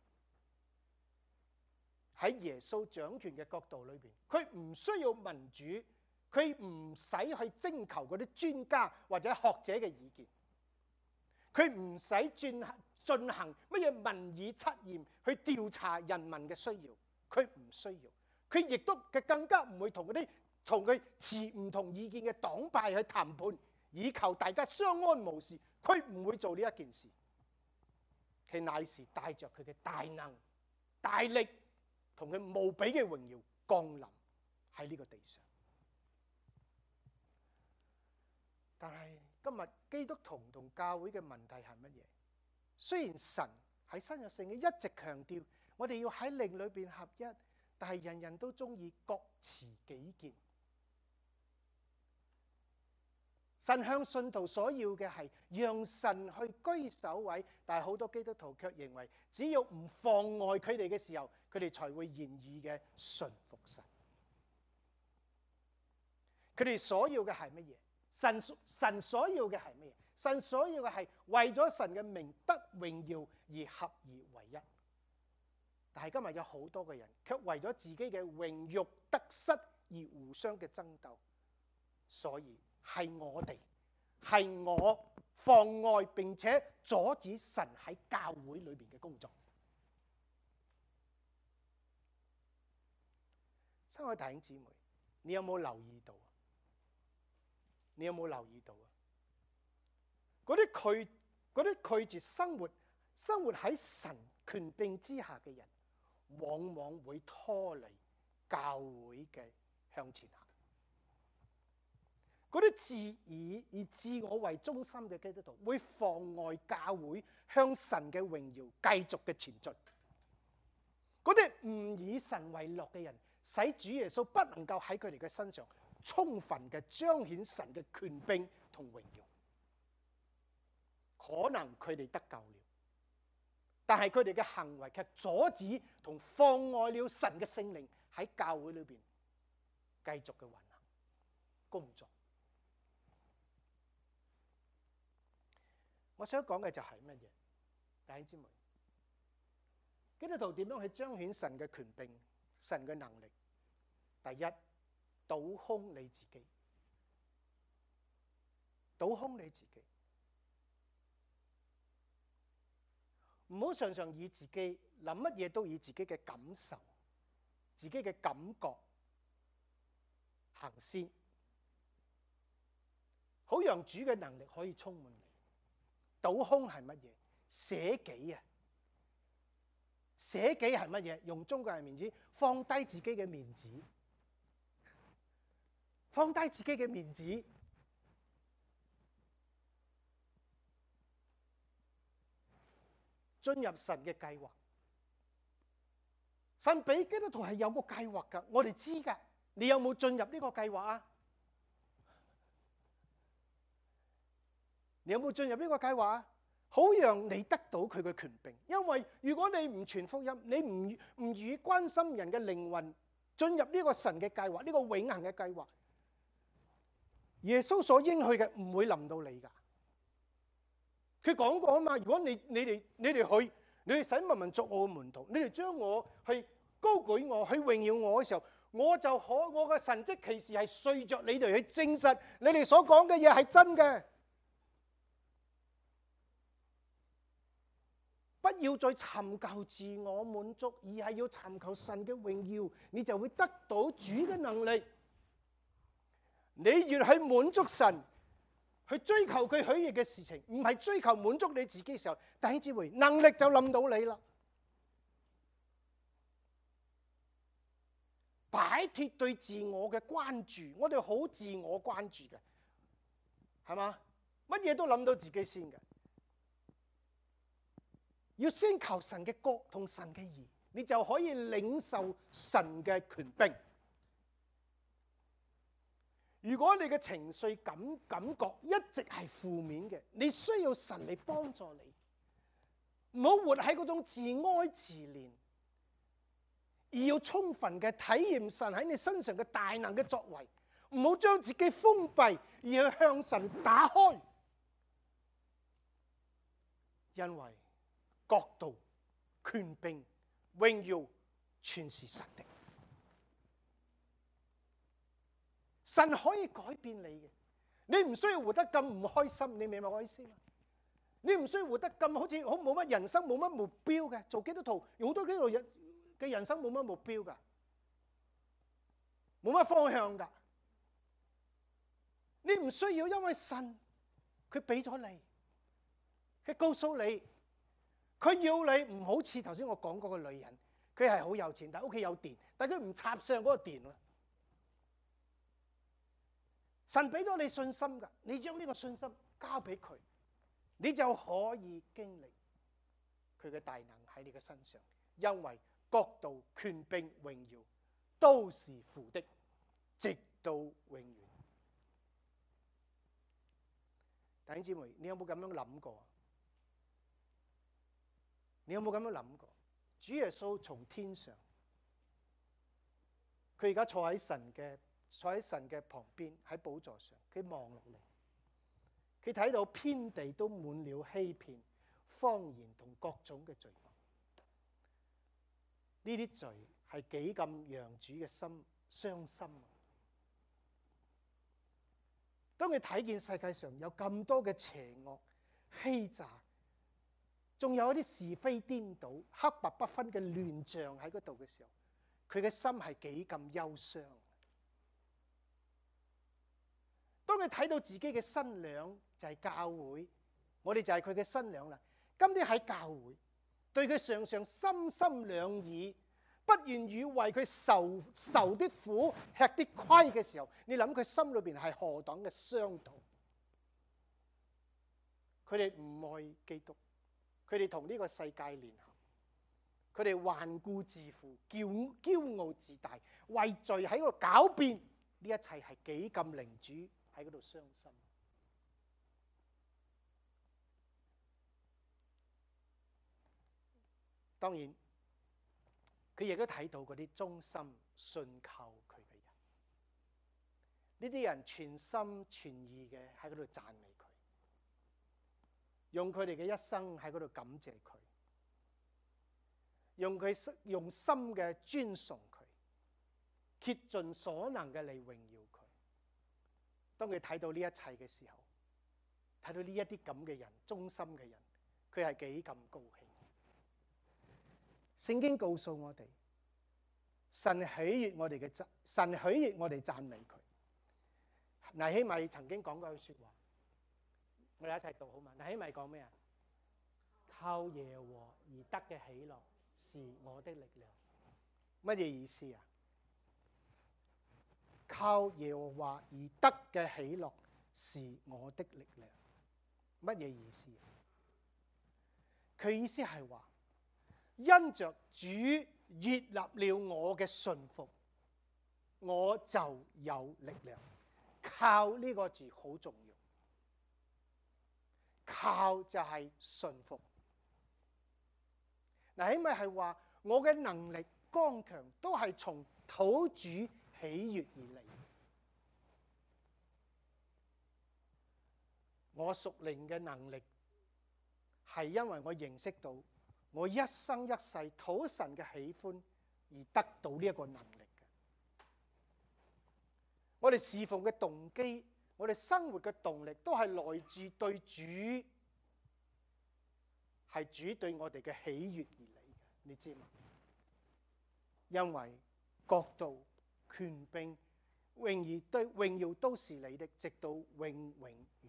喺耶穌掌權嘅國度裏邊，佢唔需要民主，佢唔使去徵求嗰啲專家或者學者嘅意見。佢唔使進行乜嘢民意測驗去調查人民嘅需要，佢唔需要。佢亦都更加唔會同嗰啲同佢持唔同意見嘅黨派去談判，以求大家相安無事。佢唔會做呢一件事，佢乃是帶着佢嘅大能、大力同佢無比嘅榮耀降臨喺呢個地上。但係今日基督徒同教會嘅問題係乜嘢？雖然神喺新約聖經一直強調我哋要喺靈裏邊合一，但係人人都中意各持己見。神向信徒所要嘅係讓神去居首位，但係好多基督徒卻認為只要唔妨礙佢哋嘅時候，佢哋才會願意嘅順服神。佢哋所要嘅係乜嘢？神所要嘅係乜嘢？ 神所要嘅係為咗神嘅名得榮耀而合而為一。但係今日有好多嘅人卻為咗自己嘅榮辱得失而互相嘅爭鬥，所以係我妨礙並且阻止神喺教會裏邊嘅工作。親愛弟兄姊妹，你有冇留意到？你有冇留意到啊？嗰啲拒絕生活喺神權柄之下嘅人，往往會拖累教會嘅向前行。嗰啲自以以自我為中心嘅基督徒，會妨礙教會向神嘅榮耀繼續嘅前進。嗰啲唔以神為樂嘅人，使主耶穌不能夠喺佢哋嘅身上充分嘅彰顯神嘅權柄同榮耀。可能佢哋得救了，但係佢哋嘅行為卻阻止同妨礙了神嘅聖靈喺教會裏邊繼續嘅運行工作。我想講嘅就係乜嘢？弟兄姊妹，基督徒點樣去彰顯神嘅權柄、神嘅能力？第一，倒空你自己，倒空你自己，唔好常常以自己諗乜嘢都以自己嘅感受、自己嘅感覺行先，好讓主嘅能力可以充滿你。倒空係乜嘢？捨己啊！捨己係乜嘢？用中國人面子，放低自己嘅面子，放低自己嘅面子，進入神嘅計劃。神俾基督徒係有個計劃㗎，我哋知㗎。你有冇進入呢個計劃啊？你有冇進入呢個計劃啊？好讓你得到佢嘅權柄。因為如果你唔傳福音，你唔與關心人嘅靈魂進入呢個神嘅計劃，呢個永恆嘅計劃，耶穌所應許嘅唔會臨到你㗎。佢講過啊嘛，如果你哋去，你哋使萬民作我嘅門徒，你哋將我去高舉我，去榮耀我嘅時候，我嘅神蹟奇事係隨着你哋去證實你哋所講嘅嘢係真嘅。不要再尋求自我滿足，而係要尋求神嘅榮耀，你就會得到主嘅能力。你越係滿足神，去追求佢喜悅嘅事情，唔係追求滿足你自己嘅時候，弟兄姊妹，能力就臨到你啦。擺脫對自我嘅關注，我哋好自我關注嘅，係嘛？乜嘢都諗到自己先嘅。要先求神嘅國同神嘅義，你就可以領受神嘅權柄。如果你嘅情緒感覺一直係負面嘅，你需要神嚟幫助你，唔好活喺嗰種自哀自憐，而要充分嘅體驗神喺你身上嘅大能嘅作為，唔好將自己封閉，而去向神打開，因為國度、權柄、榮耀，全是神的。神可以改變你嘅，你唔需要活得咁唔開心，你明白我意思嗎？你唔需要活得咁好似冇乜人生、冇乜目標嘅。做基督徒，好多基督徒嘅人生冇乜目標㗎，冇乜方向㗎。你唔需要，因為神佢俾咗你，佢告訴你。佢要你唔好似頭先我講嗰個女人，佢係好有錢，但係屋企有電，但係佢唔插上嗰個電啦。神俾咗你信心㗎，你將呢個信心交俾佢，你就可以經歷佢嘅大能喺你嘅身上，因為國度、權柄、榮耀都是父的，直到永遠。弟兄姊妹，你有冇咁樣諗過？你有冇咁樣諗過？主耶穌從天上，佢而家坐喺神嘅旁邊，喺寶座上，佢望落嚟， 佢睇到遍地都滿了欺騙、謊言同各種嘅罪惡。呢啲罪係幾咁讓主嘅心傷心啊！當佢睇見世界上有咁多嘅邪惡、欺詐，仲有一啲是非顛倒、黑白不分嘅亂象喺嗰度嘅時候，佢嘅心係幾咁憂傷。當佢睇到自己嘅新娘就係教會，我哋就係佢嘅新娘啦。今天喺教會對佢常常心心兩意，不願意為佢受啲苦、吃啲虧嘅時候，你諗佢心裏邊係何等嘅傷痛？佢哋唔愛基督，佢哋同呢個世界聯合，佢哋頑固自負、驕傲自大，為罪喺嗰度狡辯，呢一切係幾咁令主喺嗰度傷心。當然，佢亦都睇到嗰啲忠心信靠佢嘅人，呢啲人全心全意嘅喺嗰度讚美佢，用佢哋嘅一生喺嗰度感謝佢，用心嘅尊崇佢，竭盡所能嘅嚟榮耀佢。當佢睇到呢一切嘅時候，睇到呢一啲咁嘅人，忠心嘅人，佢係幾咁高興。聖經告訴我哋，神喜悅我哋嘅神喜悅我哋讚美佢。尼希米曾經講過一句說話，我哋一齊讀好嘛？尼希米講咩啊？靠耶和華而得嘅喜樂是我的力量。乜嘢意思啊？靠耶和華而得嘅喜樂是我的力量。乜嘢意思？佢意思係話，因着主悅納了我嘅信服，我就有力量。靠呢個字好重要，靠就係信服。嗱，起碼係話我嘅能力剛強都係從討主喜悅而嚟。我屬靈嘅能力係因為我認識到我一生一世討神嘅喜歡而得到呢一個能力嘅。我哋侍奉嘅動機，我哋生活嘅動力都係來自對主，係主對我哋嘅喜悅而嚟嘅，你知嘛？因為國度、權柄、榮耀都是你的，直到永永遠遠。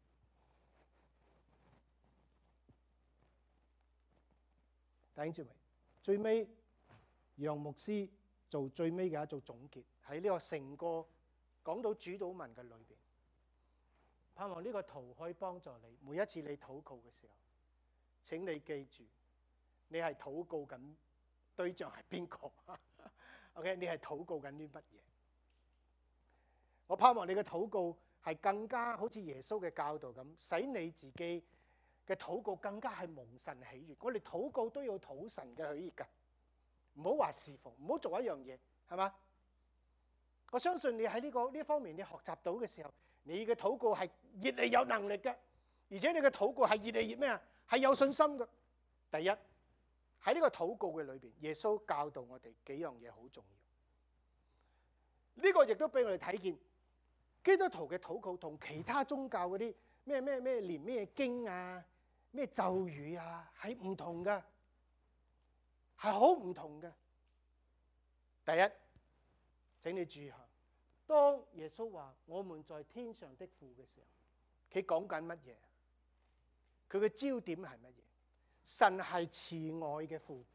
弟兄姊妹，最尾楊牧師做最尾嘅一做總結，喺呢個成個講到主禱文嘅裏邊，盼望呢個圖可以幫助你。每一次你禱告嘅時候，請你記住，你係禱告緊對象係邊個？OK， 你係禱告緊啲乜嘢？我盼望你嘅禱告係更加好似耶穌嘅教導咁，使你自己嘅禱告更加係蒙神喜悅。我哋禱告都要討神嘅喜悅㗎，唔好話侍奉，唔好做一樣嘢，係嘛？我相信你喺呢方面你學習到嘅時候，你嘅禱告係越嚟有能力嘅，而且你嘅禱告係越嚟越咩啊？係有信心嘅。第一，喺呢個禱告嘅裏邊，耶穌教導我哋幾樣嘢好重要。呢個亦都俾我哋睇見基督徒嘅禱告同其他宗教嗰啲咩念咩經啊、咩咒語啊係唔同嘅，係好唔同嘅。第一，請你注意下，當耶穌話我們在天上的父嘅時候，佢講緊乜嘢？佢嘅焦點係乜嘢？神係慈愛嘅父，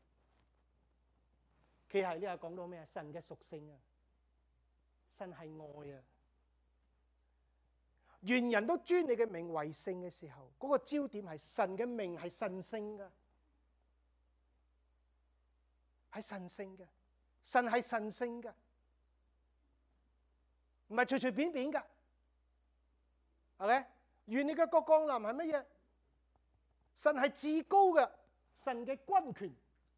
佢係呢個講到咩啊？神嘅屬性啊，神係愛啊。願人都尊你嘅名為聖嘅時候，嗰個焦點係神嘅名係神聖嘅，係神聖嘅，神係神聖嘅，唔係隨隨便便㗎，係咪？願你嘅國降臨係乜嘢？神係至高嘅，神嘅軍權，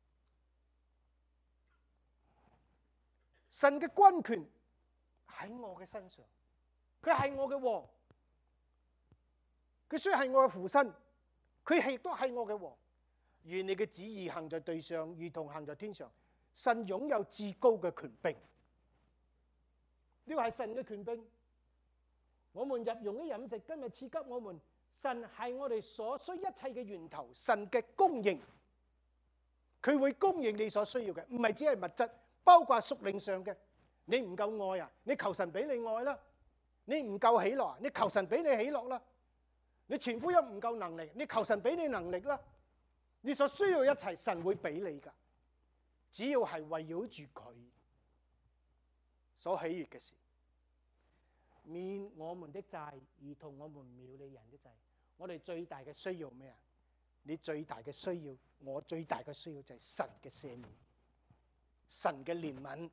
神嘅軍權喺我嘅身上，佢係我嘅王。 佢雖係我嘅父親，佢係亦都係我嘅王。願你嘅旨意行在地上，如同行在天上。神擁有至高嘅權柄，呢個係神嘅權柄。我們日用的飲食，今日賜給我們。神係我哋所需一切嘅源頭，神嘅供應，佢會供應你所需要嘅，唔係只係物質，包括屬靈上嘅。你唔夠愛啊，你求神俾你愛啦；你唔夠喜樂啊，你求神俾你喜樂啦；你傳福音唔夠能力，你求神俾你能力啦。你所需要一切，神會俾你㗎，只要係圍繞住佢所喜悅嘅事。免我們的債，如同我們免了人的債。我哋最大嘅需要咩啊？你最大嘅需要，我最大嘅需要就係神嘅赦免，神嘅憐憫。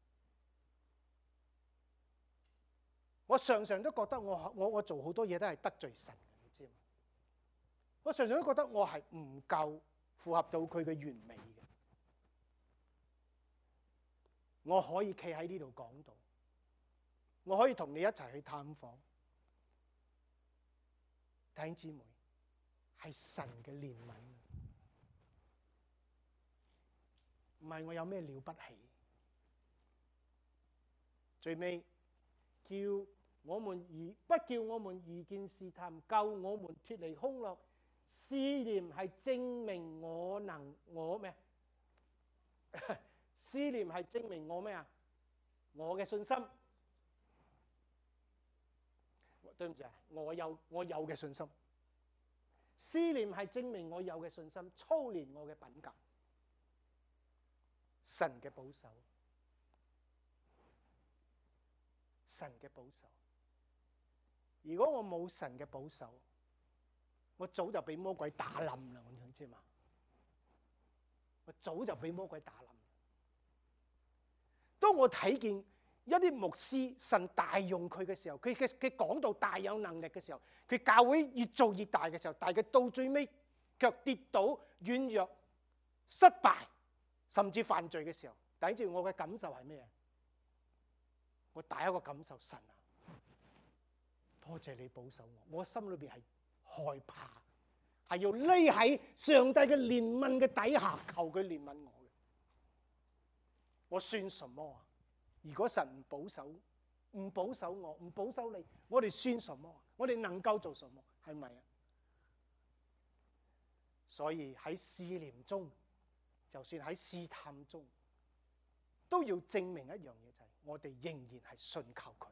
我常常都覺得我做好多嘢都係得罪神嘅，你知嘛？我常常都覺得我係唔夠符合到佢嘅完美嘅。我可以企喺呢度講道，我可以同你一齊去探訪。弟兄姊妹，係神嘅憐憫，唔係我有咩了不起。最尾叫我們不叫我們遇見試探，救我們脫離凶惡。試驗係證明我咩？試驗係證明我咩啊？我嘅信心。對唔住啊，我有嘅信心。試驗係證明我有嘅信心，操練我嘅品格。神嘅保守，神嘅保守。如果我冇神嘅保守，我早就俾魔鬼打冧啦！我想知嘛？我早就俾魔鬼打冧。當我睇見一啲牧師神大用佢嘅時候，佢講到大有能力嘅時候，佢教會越做越大嘅時候，但係佢到最尾卻跌倒、軟弱、失敗，甚至犯罪嘅時候，等住我嘅感受係咩？我第一個感受，神啊，多謝你保守我。我心裏邊係害怕，係要匿喺上帝嘅憐憫嘅底下，求佢憐憫我嘅。我算什麼啊？如果神唔保守我，唔保守你，我哋算什麼？我哋能夠做什麼？係咪啊？所以喺試驗中，就算喺試探中，都要證明一樣嘢，就係我哋仍然係信靠佢。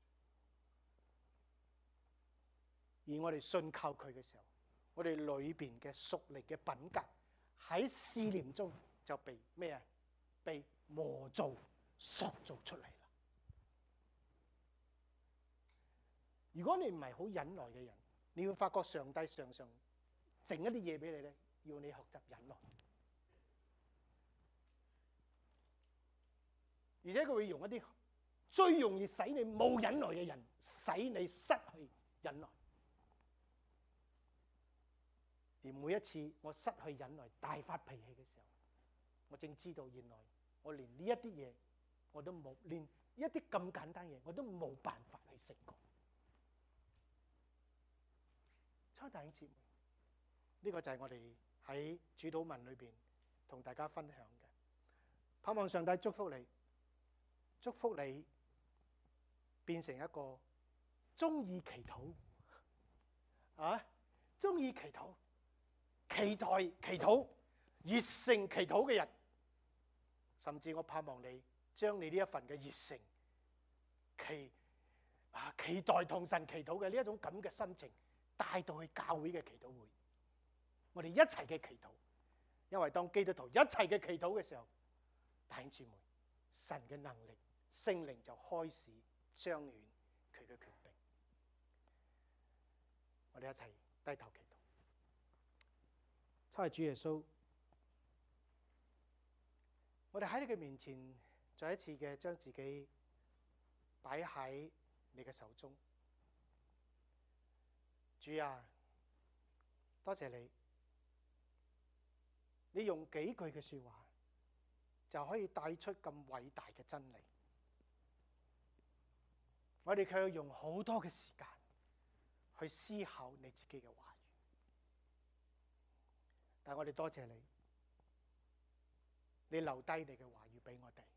而我哋信靠佢嘅時候，我哋裏邊嘅屬靈嘅品格喺試驗中就被咩啊？被磨造、塑造出嚟啦。如果你唔係好忍耐嘅人，你會發覺上帝常常整一啲嘢俾你咧，要你學習忍耐。而且佢會用一啲最容易使你冇忍耐嘅人，使你失去忍耐。而每一次我失去忍耐、大發脾氣嘅時候，我正知道原來我連呢一啲嘢我都冇，連一啲咁簡單嘅嘢我都冇辦法去成功。親愛弟兄姊妹，呢個就係我哋喺主禱文裏邊同大家分享嘅。盼望上帝祝福你，祝福你變成一個鍾意祈禱啊，鍾意祈禱、期待祈禱、熱誠祈禱嘅人。甚至我盼望你將你呢一份嘅熱誠、期待同神祈禱嘅呢一種咁嘅心情帶到去教會嘅祈禱會，我哋一齊嘅祈禱。因為當基督徒一齊嘅祈禱嘅時候，弟兄姊妹，神嘅能力、聖靈就開始彰顯佢嘅權柄。我哋一齊低頭祈禱。親愛的主耶穌，我哋喺你嘅面前再一次嘅將自己擺喺你嘅手中。主啊，多謝你，你用幾句嘅說話就可以帶出咁偉大嘅真理。我哋卻要用好多嘅時間去思考你自己嘅話語。但係我哋多謝你，你留低你嘅話語俾我哋，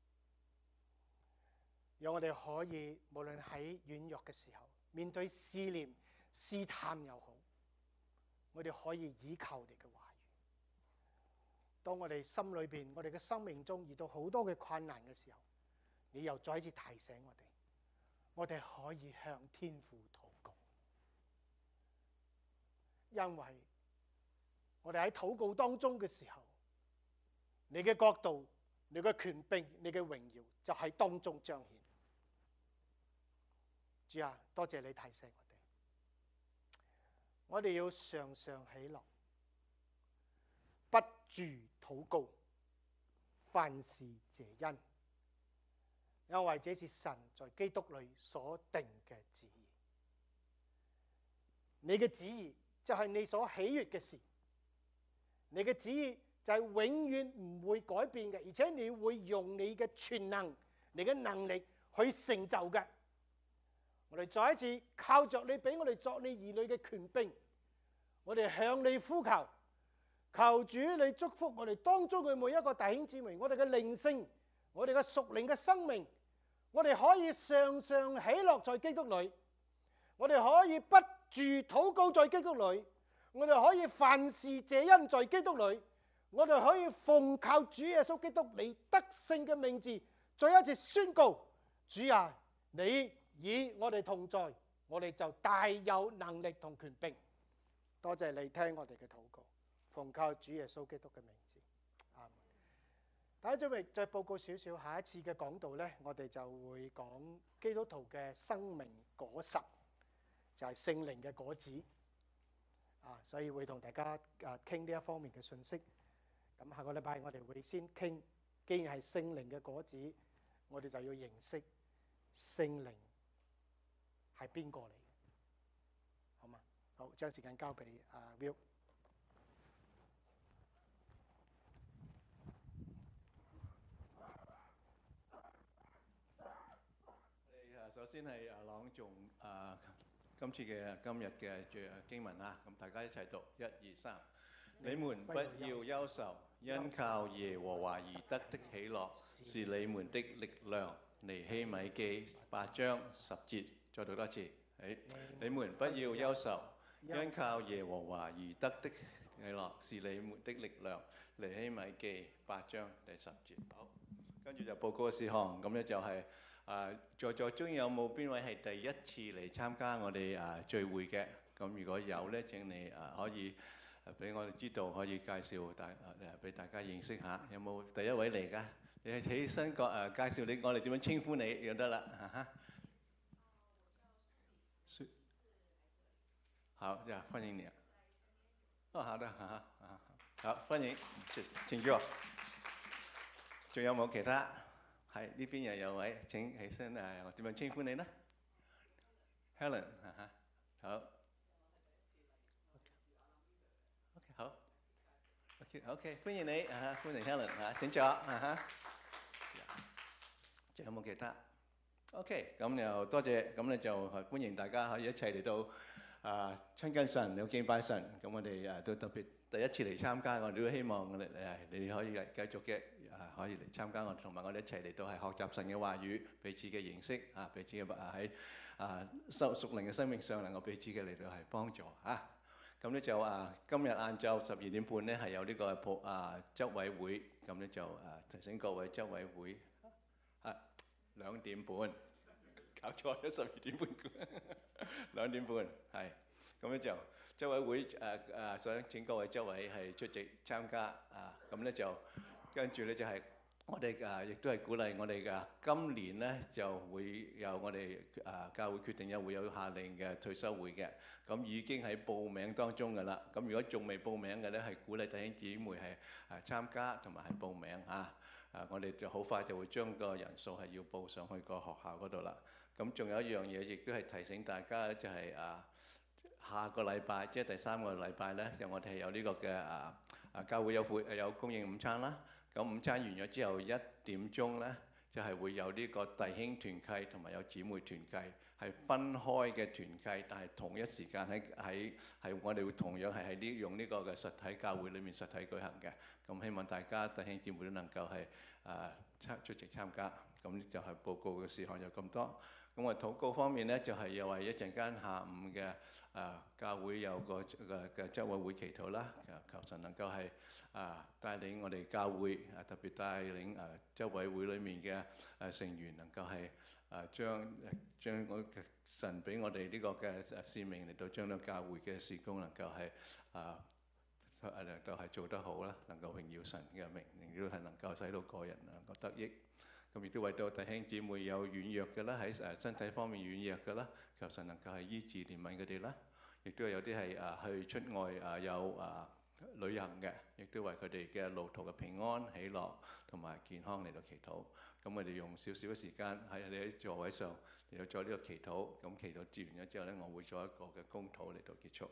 讓我哋可以無論喺軟弱嘅時候，面對試煉、試探又好，我哋可以依靠你嘅話語。當我哋心裏邊、我哋嘅生命中遇到好多嘅困難嘅時候，你又再一次提醒我哋可以向天父禱告，因為我哋喺禱告當中嘅時候，你嘅國度、你嘅權柄、你嘅榮耀就喺當中彰顯。主啊，多謝你提醒我哋要常常喜樂，不住禱告，凡事謝恩，因為這是神在基督裏所定嘅旨意。你嘅旨意就係你所喜悅嘅事，你嘅旨意就係永遠唔會改變嘅，而且你會用你嘅全能、你嘅能力去成就嘅。我哋再一次靠着你俾我哋作你兒女嘅權柄，我哋向你呼求，求主你祝福我哋當中嘅每一個弟兄姊妹，我哋嘅靈性，我哋嘅屬靈嘅生命，我哋可以常常喜樂在基督裏，我哋可以不住禱告在基督裏，我哋可以凡事謝恩在基督裏，我哋可以奉靠主耶穌基督你得勝嘅名字，再一次宣告：主啊，你與我哋同在，我哋就大有能力同權柄。多謝你聽我哋嘅禱告，奉靠主耶穌基督嘅名字，阿們。大家準備再報告少少，下一次嘅講道呢，我哋就會講基督徒嘅生命果實，就係聖靈嘅果子。所以會同大家傾呢一方面嘅信息。咁下個禮拜我哋會先傾，既然係聖靈嘅果子，我哋就要認識聖靈係邊個嚟，好嘛？好，將時間交俾Will。 首先係朗誦今日嘅經文啊，咁大家一齊讀，1、2、3。你們不要憂愁，因靠耶和華而得的喜樂是你們的力量。尼希米記8章10節，再讀多次。你們不要憂愁，因靠耶和華而得的喜樂是你們的力量。尼希米記8章第10節。好，跟住就報告事項，咁咧就係在座中有冇邊位係第一次嚟參加我哋聚會嘅？咁如果有咧，請你可以俾我哋知道，可以介紹俾大家認識下。有冇第一位嚟㗎？你係起身介紹我哋點樣稱呼你就得啦。好，歡迎你。好的，好，歡迎，請坐。仲有冇其他？係呢邊又有位，請起身我點樣稱呼你呢 ？Helen， 好。OK， 好。OK， 歡迎你歡迎 Helen 請坐仲有冇其他 ？OK， 咁又多謝，咁咧就歡迎大家可以一齊嚟到親近神，有敬拜神。咁我哋都特別第一次嚟參加，我哋都希望我哋你可以繼續嘅可以嚟參加我，同埋我哋一齊嚟到係學習神嘅話語，彼此嘅認識彼此嘅喺屬靈嘅生命上能夠彼此嘅嚟到係幫助咁咧就今日晏晝12點半咧係有呢個執委會，咁咧就提醒各位執委會2點半，搞錯咗12點半，2點半係，咁咧就執委會想請各位執委係出席參加咁咧就跟住咧就係我哋亦都係鼓勵我哋今年咧就會有我哋教會決定會有夏令嘅退休會嘅，咁已經喺報名當中㗎啦。咁如果仲未報名嘅咧，係鼓勵弟兄姊妹係參加同埋係報名我哋就好快就會將個人數係要報上去個學校嗰度啦。咁仲有一樣嘢，亦都係提醒大家咧，就係下個禮拜即係第3個禮拜咧，就我哋係有呢個嘅教會有供應午餐啦。咁午餐完咗之後1點鐘咧， 就係會有呢個弟兄團契同埋有姊妹團契，係分開嘅團契，但係同一時間係我哋會同樣係用呢個嘅實體教會裏面實體舉行嘅。咁希望大家弟兄姊妹都能夠係出席參加。咁就係報告嘅事項有咁多。咁我禱告方面呢，就係又係一陣間下午嘅教會有個嘅週委會祈禱啦，求神能夠係帶領我哋教會特別帶領週委會裏面嘅成員能夠係將神俾我哋呢個嘅使命嚟到將到教會嘅事工能夠係能夠係做得好啦，能夠榮耀神嘅名，亦都係能夠使到個人能夠得益。咁亦都為到弟兄姊妹有軟弱嘅啦，喺身體方面軟弱嘅啦，求神能夠係醫治憐憫佢哋啦。亦都有啲係去出外有旅行嘅，亦都為佢哋嘅路途嘅平安、喜樂同埋健康嚟到祈禱。咁我哋用少少嘅時間喺你喺座位上嚟到做呢個祈禱。咁祈禱接完咗之後咧，我會做一個嘅公禱嚟到結束。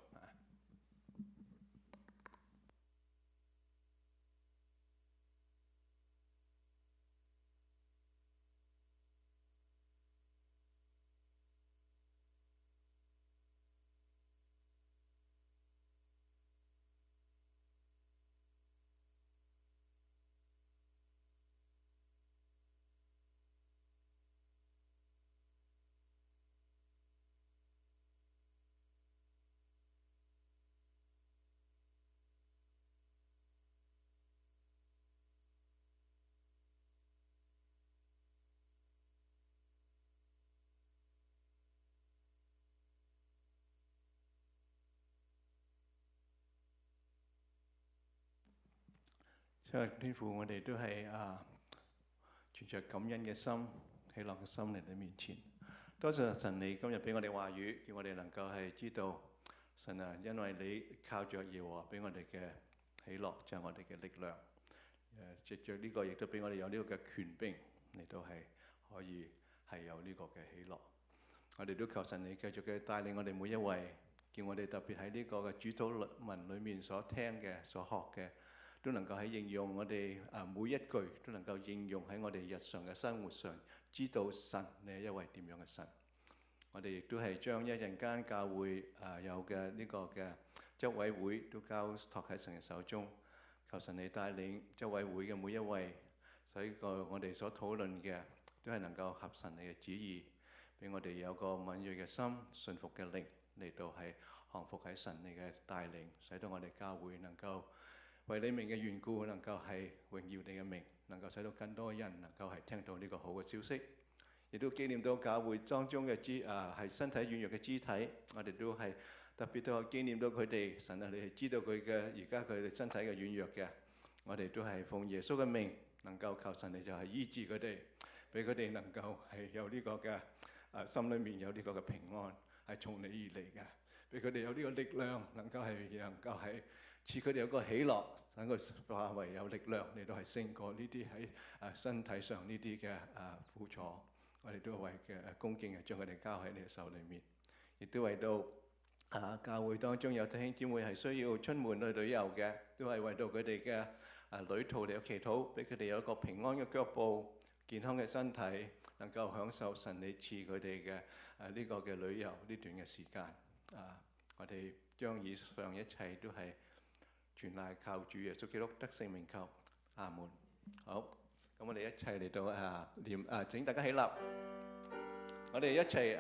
所以天父，我哋都係存着感恩嘅心、喜樂嘅心嚟你面前。多謝神，你今日俾我哋話語，叫我哋能夠係知道神啊，因為你靠着耶和華俾我哋嘅喜樂，就係我哋嘅力量。藉着呢個亦都俾我哋有呢個嘅權柄嚟到係可以係有呢個嘅喜樂。我哋都求神你繼續嘅帶領我哋每一位，叫我哋特別喺呢個嘅主禱文裏面所聽嘅、所學嘅，都能夠喺應用我哋每一句都能夠應用喺我哋日常嘅生活上，知道神你係一位點樣嘅神。我哋亦都係將一陣間教會有嘅呢個嘅週委會都交託喺神嘅手中，求神你帶領週委會嘅每一位，使個我哋所討論嘅都係能夠合神你嘅旨意，俾我哋有個敏鋭嘅心、信服嘅靈嚟到係降服喺神你嘅帶領，使到我哋教會能夠為你名嘅緣故，能夠係榮耀你嘅名，能夠使到更多人能夠係聽到呢個好嘅消息，亦都紀念到教會當中嘅係身體軟弱嘅肢體，我哋都係特別都係紀念到佢哋。神啊，你係知道佢嘅而家佢哋身體嘅軟弱嘅，我哋都係奉耶穌嘅名，能夠求神你就係醫治佢哋，俾佢哋能夠係有呢個嘅心裏面有呢個嘅平安，係從你而嚟嘅，俾佢哋有呢個力量，能夠係賜佢哋有個喜樂，等佢化為有力量嚟到係勝過呢啲喺身體上呢啲嘅苦楚。我哋都為嘅恭敬嘅將佢哋交喺你嘅手裏面，亦都為到教會當中有弟兄姊妹係需要出門去旅遊嘅，都係為到佢哋嘅旅途嚟到祈禱，俾佢哋有一個平安嘅腳步、健康嘅身體，能夠享受神你賜佢哋嘅呢個嘅旅遊呢段嘅時間。我哋將以上一切都係全賴靠主耶穌基督得勝名求，阿門。好，咁我哋一齊嚟到請大家起立，我哋一齊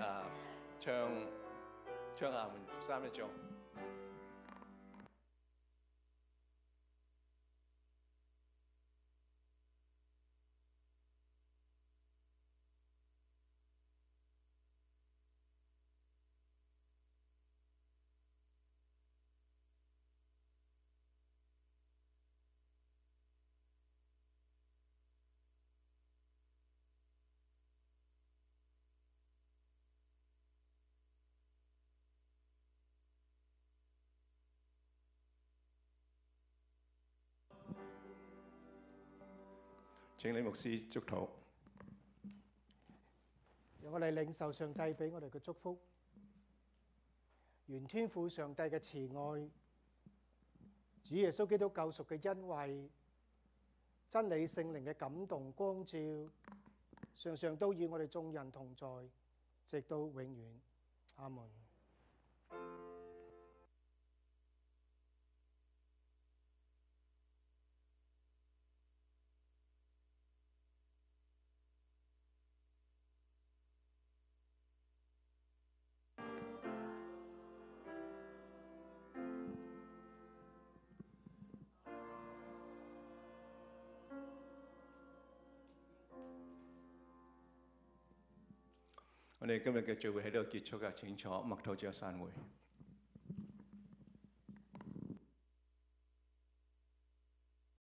唱阿門3一頌。請李牧師祝禱。 讓我哋領受上帝俾我哋嘅祝福。願天父上帝嘅慈愛、主耶穌基督救贖嘅恩惠、真理聖靈嘅感動光照， 常常都與我哋眾人同在，直到永遠。阿門。 我哋今日嘅聚會喺度結束㗎，請坐，默禱之後散會。